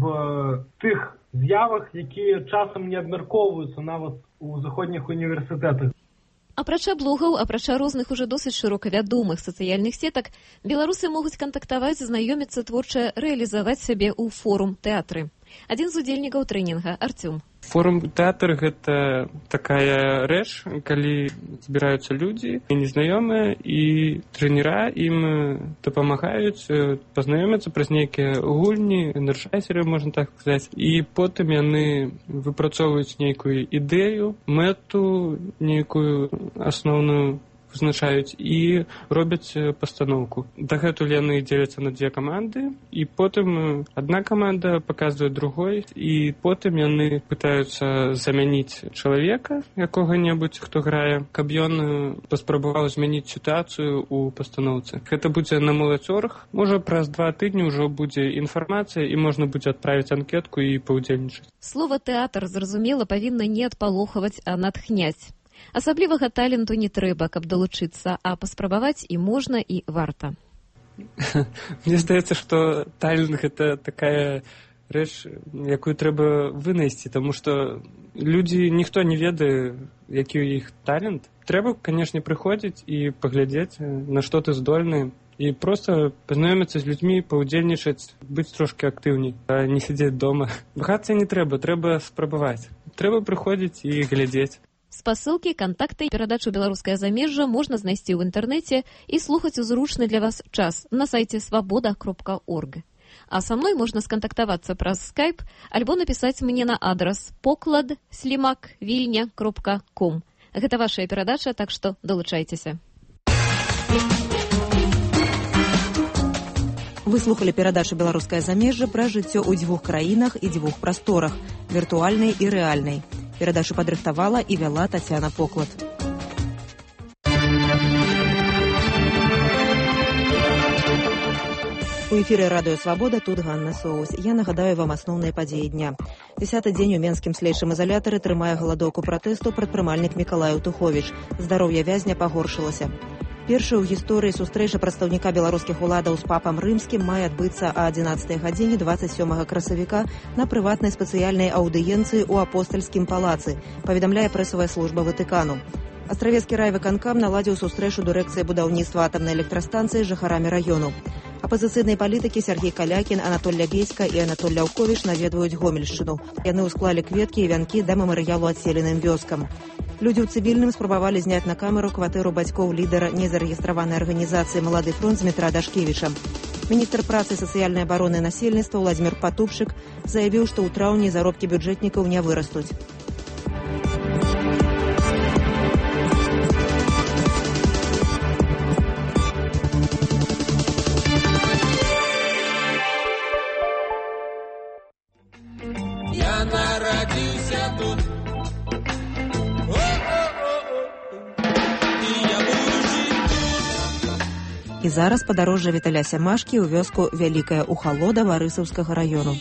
тых з'явах, якія часам не абмяркоўваюцца нават у заходніх універсітэтах. Апрача блогаў, апрача розных ужо досыць шырока вядомых сацыяльных сетак, беларусы могуць кантактаваць, знаёміцца, творча рэалізаваць сябе ў форум-тэатры. Адзін з удзельнікаў трэнінга, Артём. Форум-тэатр – гэта такая рэч, калі збіраюцца людзі, незнаёмыя, і трэнера ім дапамагаюць пазнаёміцца праз нейкія гульні, энерджайзеры, можна так сказаць, і потым яны выпрацоўваюць нейкую ідэю, мэту, нейкую асноўную вызначаюць і робяць пастаноўку. Дагэтуль яны дзеляцца на дзве каманды, і потым адна каманда паказвае другой, і потым яны пытаюцца замяніць чалавека, якога-небудзь, хто грае, каб ён паспрабаваў змяніць сітуацыю ў пастаноўцы. Гэта будзе на молацёрах. Можа, праз 2 тыдні ўжо будзе інфармацыя, і можна будзе адправіць анкетку і паўдзельнічаць. Слова «тэатр», зразумела, павінна не адпалохваць, а натхняць. Асаблівага таленту не трэба, каб далучыцца, а паспрабаваць і можна, і варта. Мне здаецца, што талент – гэта такая рэч, якую трэба вынайсці, таму што людзі, ніхто не ведае, які ў іх талент. Трэба, канешне, прыходзіць і паглядзець, на што ты здольны, і проста пазнаёміцца з людзьмі, паўдзельнічаць, быць трошкі актыўней, а не сядзець дома. Вагацца не трэба, трэба спрабаваць. Трэба прыходзіць і глядзець. Спасылкі, кантакты, перадачу «Беларускае замежжа» можна знайсці ў інтэрнэце і слухаць у зручны для вас час на сайце свабода.орг. А са мной можна скантактавацца праз скайп альбо напісаць мне на адрас poklad@vilnya.com. Гэта вашая перадача, так што далучайцеся. Вы слухали перадачу «Беларускае замежжа» пра жыццё ў 2 краінах і 2 прасторах – віртуальнай і рэальнай. Перадачу падрыхтавала і вяла Тацяна Поклад. У эфіры радыё «Свабода», тут Ганна Соус. Я нагадаю вам асноўныя падзеі дня. 10-й дзень у менскім следчым ізалятары трымае галадоўку пратэсту прадпрымальнік Мікалай Утуховіч. Здароўе вязня пагоршылася. Першая ў гісторыі сустрэча прадстаўніка беларускіх уладаў з папам рымскім мае адбыцца а 11 гадзіне 27 красавіка на прыватнай спецыяльнай аўдыенцыі ў апостальскім палацы, паведамляе прэсавая служба Ватыкану. Астравецкі райвыканкам наладзіў сустрэчу дырэкцыі будаўніцтва атамнай электрастанцыі з жыхарамі раёну. Апазіцыйныя палітыкі Сергей Калякін, Анатоль Лябедзька і Анатоль Ляўковіч наведваюць Гомельшчыну. Яны ўсклалі кветкі і вянкі да мемарыялу адселеным вёскам. Людзі ў цывільным спрабавалі зняць на камеру кватэру бацькоў лідара незарэгістраванай арганізацыі «Малады фронт» Дмітра Дашкевіча. Міністр працы і сацыяльнай абароны насельніцтва Владзімір Патупчык заявіў, што ў траўні заробкі бюджэтнікаў не вырастуць. Я нарадзіўся тут. І зараз падарожжа Віталя Сямашкі ў вёску Вялікая Ухалода Варысаўскага раёну.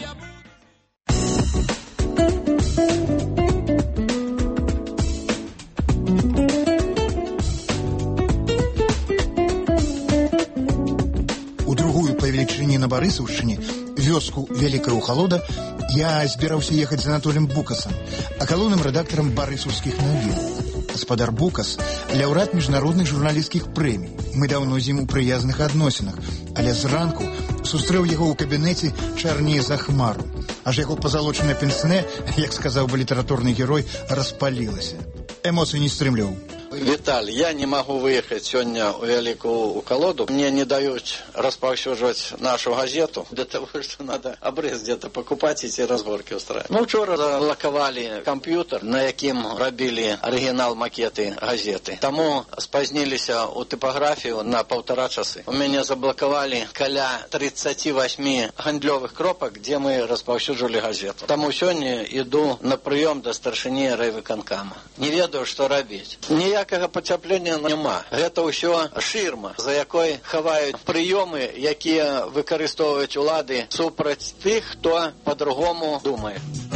У другую па велічыні на Барысаўшчыне, вёску Вялікая Ухалода, я збіраўся ехаць з Анатолем Букасам, акалоўным рэдактарам барысаўскіх навін. Гаспадар Букас – лаўрэат міжнародных журналісцкіх прэмій. Мы даўно з ім у прыязных адносінах, але зранку сустрэў яго ў кабінеце чарней за хмару. Аж яго пазалочанае пенсне, як сказаў бы літаратурны герой, распалілася. Эмоцый не стрымліваў. Виталь, я не могу выехать сегодня в Великую Ухолоду. Мне не дают распаўсюдживать нашу газету. Для того, что надо обрез где-то покупать и эти разборки устраивать. Ну, вчера залаковали компьютер, на яким робили оригинал макеты газеты. Тому спознились у типографию на 1,5 часа. У меня заблоковали каля 38 гандлёвых кропок, где мы распаўсюдживали газету. Тому сегодня иду на прием до старшыні райвыканкама. Не ведаю, что робить. Ніякага пацяплення няма. Гэта ўсё шырма, за якой хаваюць прыёмы, якія выкарыстоўваюць улады супраць тых, хто па-другому думае.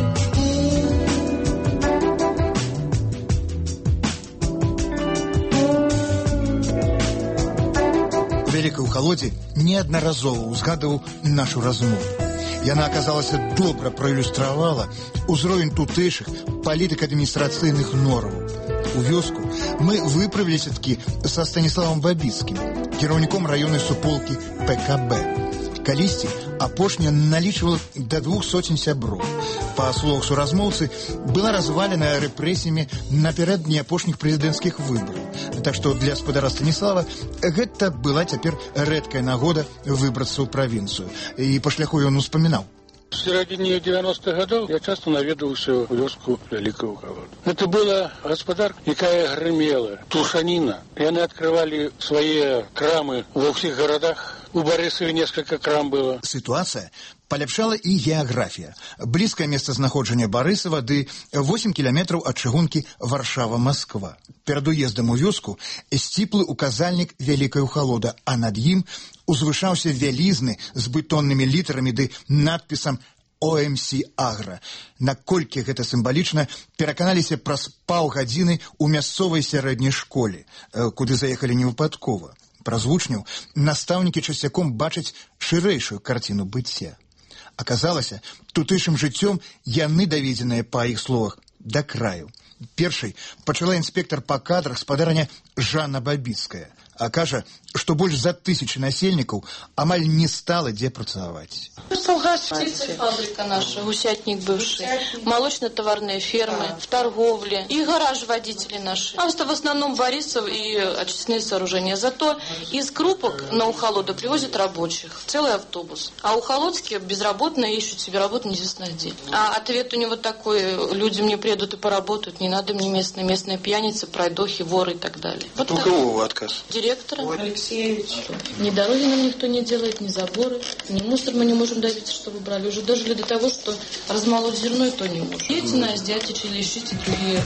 У Вялікай Ухалодзе неаднаразова ўзгадваў нашу размову. Яна аказалася добра праілюстравала ўзровень тутэйшых палітыка-адміністрацыйных нормаў. У вёску мы выправіліся такі са Станіславам Бабіцкім, кіраўніком раённай суполкі ПКБ. Калісьці Апошняя налічвала до 200 сяброў. Па словах суразмоўцы, была развалена рэпрэсіямі напярэдадні апошніх прэзідэнцкіх выбараў. Так што для спадара Станіслава гэта была цяпер рэдкая нагода выбрацца ў правінцыю. І па шляху ён успамінаў. В середине 90-х годов я часто наведывался в вёску Великого Холода. Это была господарка, якая гремела, Тушанина. И они открывали свои крамы во всех городах. У Борисове несколько крам было. Ситуация паляпшала і геаграфія. Блізкае месцазнаходжанне Барысава ды 8 кіламетраў ад чыгункі Варшава-Масква. Перад уездам у вёску сціплы указальнік Вялікаю Холода, а над ім узвышаўся вялізны з бетоннымі літарамі ды надпісам OMC Agro. Наколькі гэта сімвалічна, пераканаліся праз паўгадзіны ў мясцовай сярэдняй школе, куды заехалі невыпадкова. Праз вучняў настаўнікі часцяком бачаць шырэйшую карціну быцця. Аказалася, тутышым жыццём яны даведзеныя, па іх словах, да краю. Першай пачала інспектар па кадрах спадарня Жанна Бабіцкая, а кажа, што больш за 1000 насельнікаў амаль не стала дзе працаваць. Фабрика наша, гусятник бывший, молочно-товарные фермы, в торговле и гараж водители наши. А в основном Борисов и очистные сооружения. Зато из Крупок на Ухолоду привозят рабочих, целый автобус. А Ухолодские безработные ищут себе работу неизвестно где. А ответ у него такой: люди мне приедут и поработают, не надо мне местные пьяницы, пройдохи, воры и так далее. Вот у кого отказ? Директора. Алексеевич. Ни дороги нам никто не делает, ни заборы, ни мусор мы не можем добиться, чтобы брали. Уже дожили до того, что размолоть зерно и то не можем. Дети на Сдятич или ищите другие.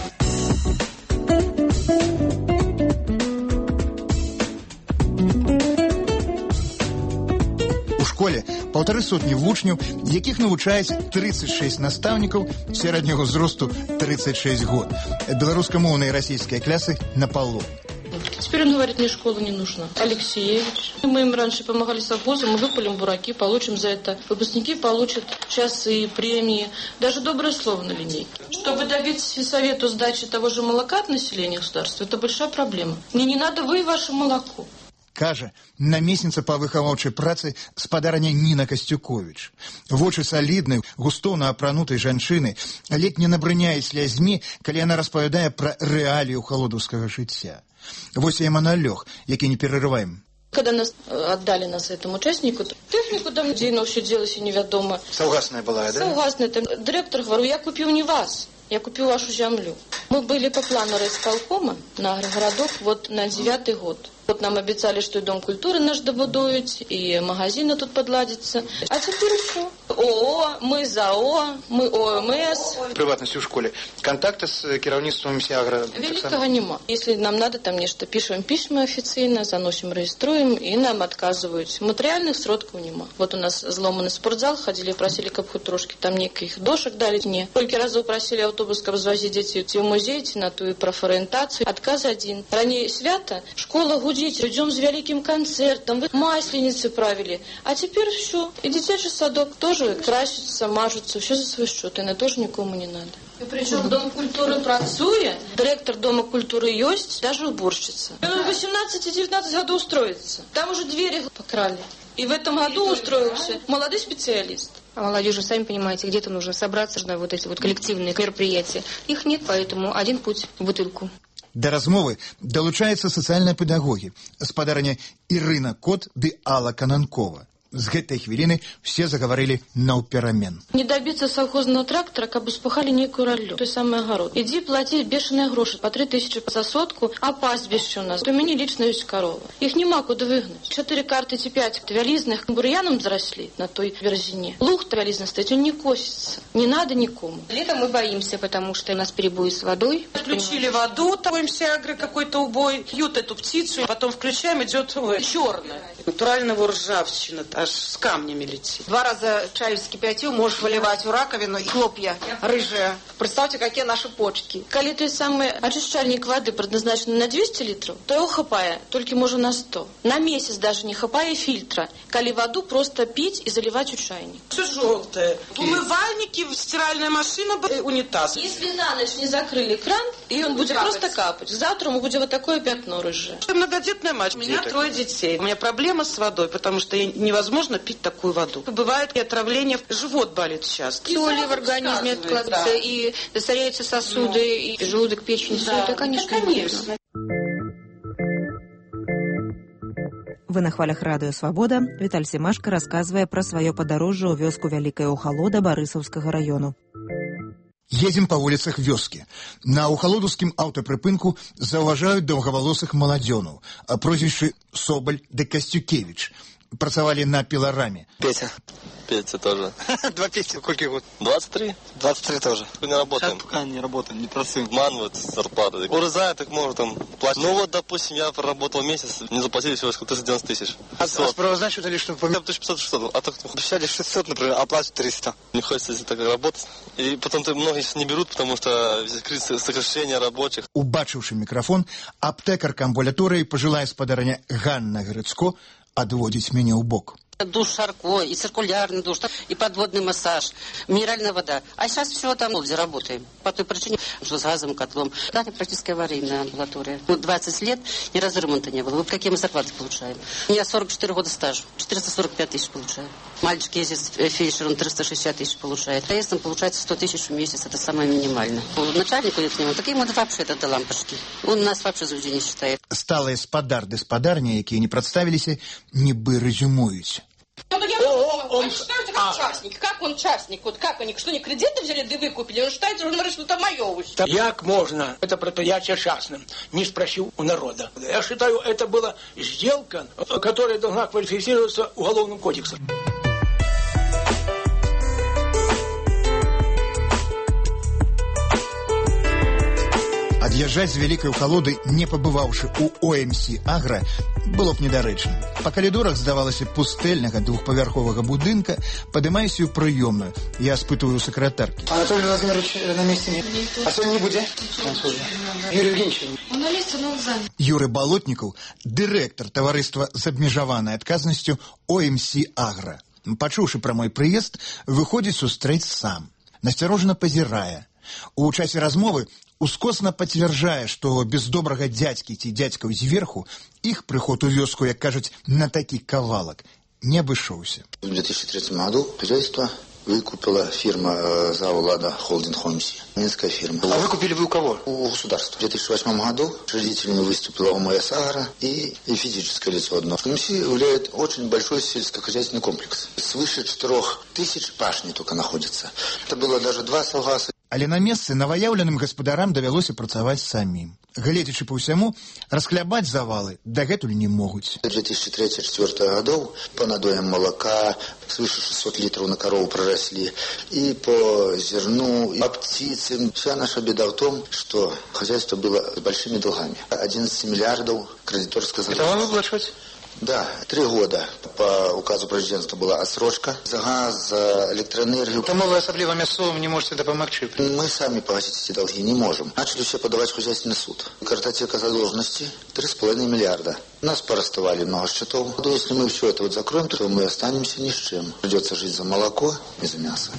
У школе 150 вучняў, якіх навучаюць 36 настаўнікаў сярэдняга ўзросту 36 год. Беларускамоўныя і расійскія клясы напалову. Теперь он говорит, мне школа не нужна. Алексеевич. Мы им раньше помогали совхозам, мы выпалим бураки, получим за это. Выпускники получат часы, премии, даже доброе слово на линейке. Чтобы добиться совету сдачи того же молока от населения государства, это большая проблема. Мне не надо, вы и ваше молоко. Кажа намесніца па выхаваўчай працы спадарня Ніна Касцюковіч. Вочы саліднай, густоўна апранутай жанчыны ледзь не набрыняе слязьмі, калі яна распавядае пра рэалію холодаўскага жыцця. Вось яе маналёг, які не перерываем. Когда нас отдали этому участнику, технику там дейно все делалось и неведомо. Саўгасная была, да? Саўгасная. Директор говорил, я купил не вас, я купил вашу землю. Мы были по плану райисполкома на агрогородок вот на 9-й год. Вот нам обещали, что и Дом культуры наш добудуют, и магазины тут подладятся. А теперь что? ООО, мы ЗАО, мы ОМС. Приватностью в школе. Контакты с кіраўніцтвом Сиагра? Великого нема. Если нам надо там нечто, пишем письма официально, заносим, региструем, и нам отказывают. Материальных сродков нема. Вот у нас сломанный спортзал, ходили, просили, как хоть трошки там неких дошек дали. Не. Сколько разов просили автобус, как развозить детей в музей, на ту и профориентацию. Отказ один. Ранее свято, школа гудит. Идем с великим концертом, вы масленицы правили. А теперь все. И детячий садок тоже красится, мажутся, все за свой счет. И на тоже никому не надо. И причем Дом культуры працует, директор Дома культуры есть, даже уборщица. Он в 18-19 году устроится. Там уже двери покрали. И в этом году устроился молодой специалист. А молодежи, сами понимаете, где-то нужно собраться на вот эти вот коллективные мероприятия. Их нет, поэтому один путь в бутылку. Да размовы далучаюцца сацыяльныя педагогі, спадарня Ірына Кот ды Алла Кананкова. З гэтай хвіліны все заговорили наўперамен. Не добиться совхозного трактора, как бы спахали некую роллю, той самый огород. Иди плати бешеные гроши, по 3000 за сотку, а пастбище у нас. У меня лично есть корова. Их нема куда выгнать. 4 карты эти 5 вялизных бурьяном заросли на той верзине. Луг вялизный стоит, он не косится. Не надо никому. Летом мы боимся, потому что у нас перебои с водой. Включили воду, там агро какой-то убой, пьют эту птицу, потом включаем, идет черная. Натурального ржавчина. Аж с камнями летит. 2 раза чай вскипятил, можешь выливать в раковину, и хлопья рыжие. Представьте, какие наши почки. Коли той самый очищальник воды предназначен на 200 литров, то его хапая только можно на 100. На месяц даже не хапая фильтра. Коли воду просто пить и заливать в чайник. Все желтое. Умывальники, стиральная машина, унитаз. Если на ночь не закрыли кран, и он будет просто капать. Завтра мы будем вот такое пятно рыжее. Я многодетная мать. У меня 3 детей. У меня проблема проблема с водой, потому что невозможно пить такую воду. Бывает и отравление, живот болит сейчас. Соли в организме откладываются, и засоряются сосуды, и желудок, печень, все это, конечно. Вы на хвалях радыё Свабода. Віталь Семашка расказвае пра сваё падарожжа ў вёску Вялікая Ухалода Барысаўскага раёну. Едем по улицах вёски. На ухалодаўскім аўтапрыпынку заўважаюць даўгавалосых маладзёнаў, а прозвішчы Соболь да Костюкевич. Працавалі на пилораме. Петя. Петя тоже. Два Петя. Сколько год? 23. 23 тоже. Мы не работаем. Сейчас пока не работаем, не працуем. Ман вот зарплата. Урезает, так можно там платить. Ну вот, допустим, я проработал месяц, мне заплатили всего 390 тысяч. А справознать или что? 1500-600. А так обещали 600, например, а платят 300. Не хочется здесь так работать. И потом многие сейчас не берут, потому что кризис сокращения рабочих. Убачивший микрофон, аптекарка амбулатории, пожилая спадарня Ганна Грыцко, отводить меня в бок. Душ Шарко, и циркулярный душ, и подводный массаж, минеральная вода. А сейчас все там где работаем. По той причине, что с газовым котлом. Да, практически аварийная амбулатория. 20 лет, ни разу ремонта не было. Вот какие мы зарплаты получаем. У меня 44 года стажа, 445 тысяч получаю. Мальчик ездит фельдшер, он 360 тысяч получает. А если он получается 100 тысяч в месяц, это самое минимальное. Начальник ходит к нему, так ему вообще это лампочки. Он нас вообще за людей не считает. Сталые спадар да спадарня, якія не представились, нібы резюмуюць. Он считается как частник. Как он частник? Вот как они, что они кредиты взяли, да выкупили? Он считается, он говорит, что это мое. Як можно это предприятие частным, не спросил у народа? Я считаю, это была сделка, которая должна квалифицироваться Уголовным кодексом. Ад'язджаць з Вялікай Ухалоды, не пабываўшы ў ОМС Агра, было б недарэчна. Па калідорах, здавалася, пустэльнага двухпавярховага будынка падымаюся ў прыёмную. Я спытываю сакратаркі. Анатолий Владимирович на месте нет. А сегодня не будет? Юрий Евгеньевич. Он на месте, но занят. Юрий Балотнікаў, дырэктар таварыства з абмежаванай адказнасцю ОМС Агра. Пачуўшы пра мой прыезд, выходзіць сустрэць сам. Насцярожана пазірае. У часе размовы ускосна пацвярджае, што без добрага дзядзькі ці дзядзькаў зверху іх прыход у вёску, як кажуць, на такі кавалак не абышоўся. В 2003 году хозяйство выкупила фирма Заулада Холдинг Хомси. Минская фирма. А выкупили вы у кого? У государства. В 2008 году учредителями выступила ОМС Агра и физическое лицо одно. ОМС являет очень большой сельскохозяйственный комплекс. Свыше 4000 пашни только находится. Это было даже 2 салгаса. Але на месцы новоявленым гаспадарам давялося працаваць самім. Гледзячы па ўсяму, расхлябаць завалы дагэтуль не могуць. 2003-2004 годов по надоям молока свыше 600 литров на корову проросли. И по зерну, и по птице. Вся наша беда в том, что хозяйство было с большими долгами. 11 миллиардов кредиторского задолжения. Это вам выплачивать? Да, 3 года по указу президента была отсрочка за газ, за электроэнергию. Тому вы особливо мясовым не можете допомогчи. Мы сами погасить эти долги не можем. Начали все подавать в хозяйственный суд. Картотека задолженности 3,5 миллиарда. Нас порастовали много счетов. Если мы все это закроем, то мы останемся ни с чем. Придется жить за молоко и за мясо.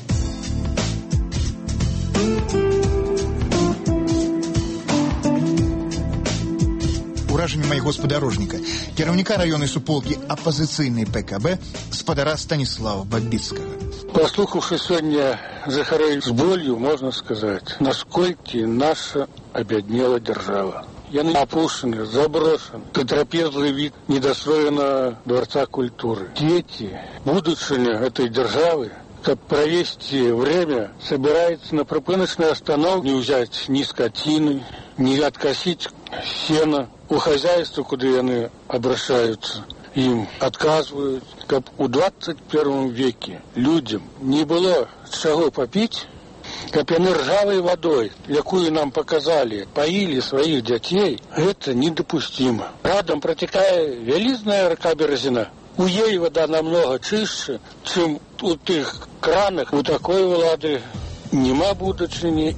Уражанне майго спадарожніка, кіраўніка раённай суполкі апазіцыйнай ПКБ, спадара Станіслава Бабіцкага. Послухавши сегодня Захарей с болью, можно сказать, насколько наша обеднела держава. Яны опущены, заброшены, затрапезлый вид недостроенного дворца культуры. Дети, будущее этой державы, как провести время, собирается на пропыночной остановке не взять ни скотины, не откосить сено. У хозяйства, куда они обращаются, им отказывают. Как у 21 веке людям не было чего попить, как они ржавой водой, якую нам показали, поили своих детей, это недопустимо. Рядом протекает велизная река Березина. У ей вода намного чище, чем у тех кранах. У такой влады нема будучини.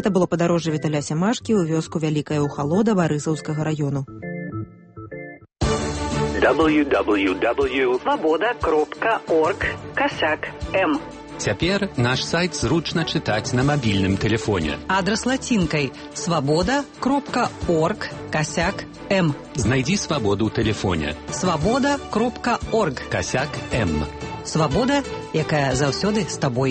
Гэта было падарожжа Віталя Сямашкі ў вёску Вялікая Ухалода Барысаўскага раёну. www.svoboda.org/m. Цяпер наш сайт зручна чытаць на мабільным тэлефоне. Адрас лацінкай svoboda.org/m. Знайдзі свабоду ў тэлефоне. svoboda.org/m. Свабода, якая заўсёды з табой.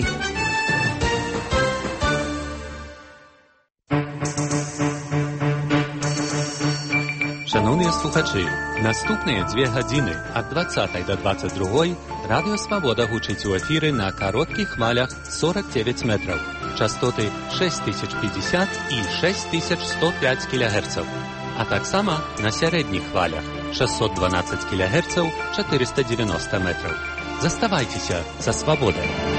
Шановныя слухачы, наступныя 2 гадзіны ад 20 до 22 Радыё Свабода гучыць у эфіры на кароткіх хвалях 49 метраў, частоты 6050 і 6105 кГц, а таксама на сярэдніх хвалях 612 кГц 490 метраў. Заставайцеся са Свабодай.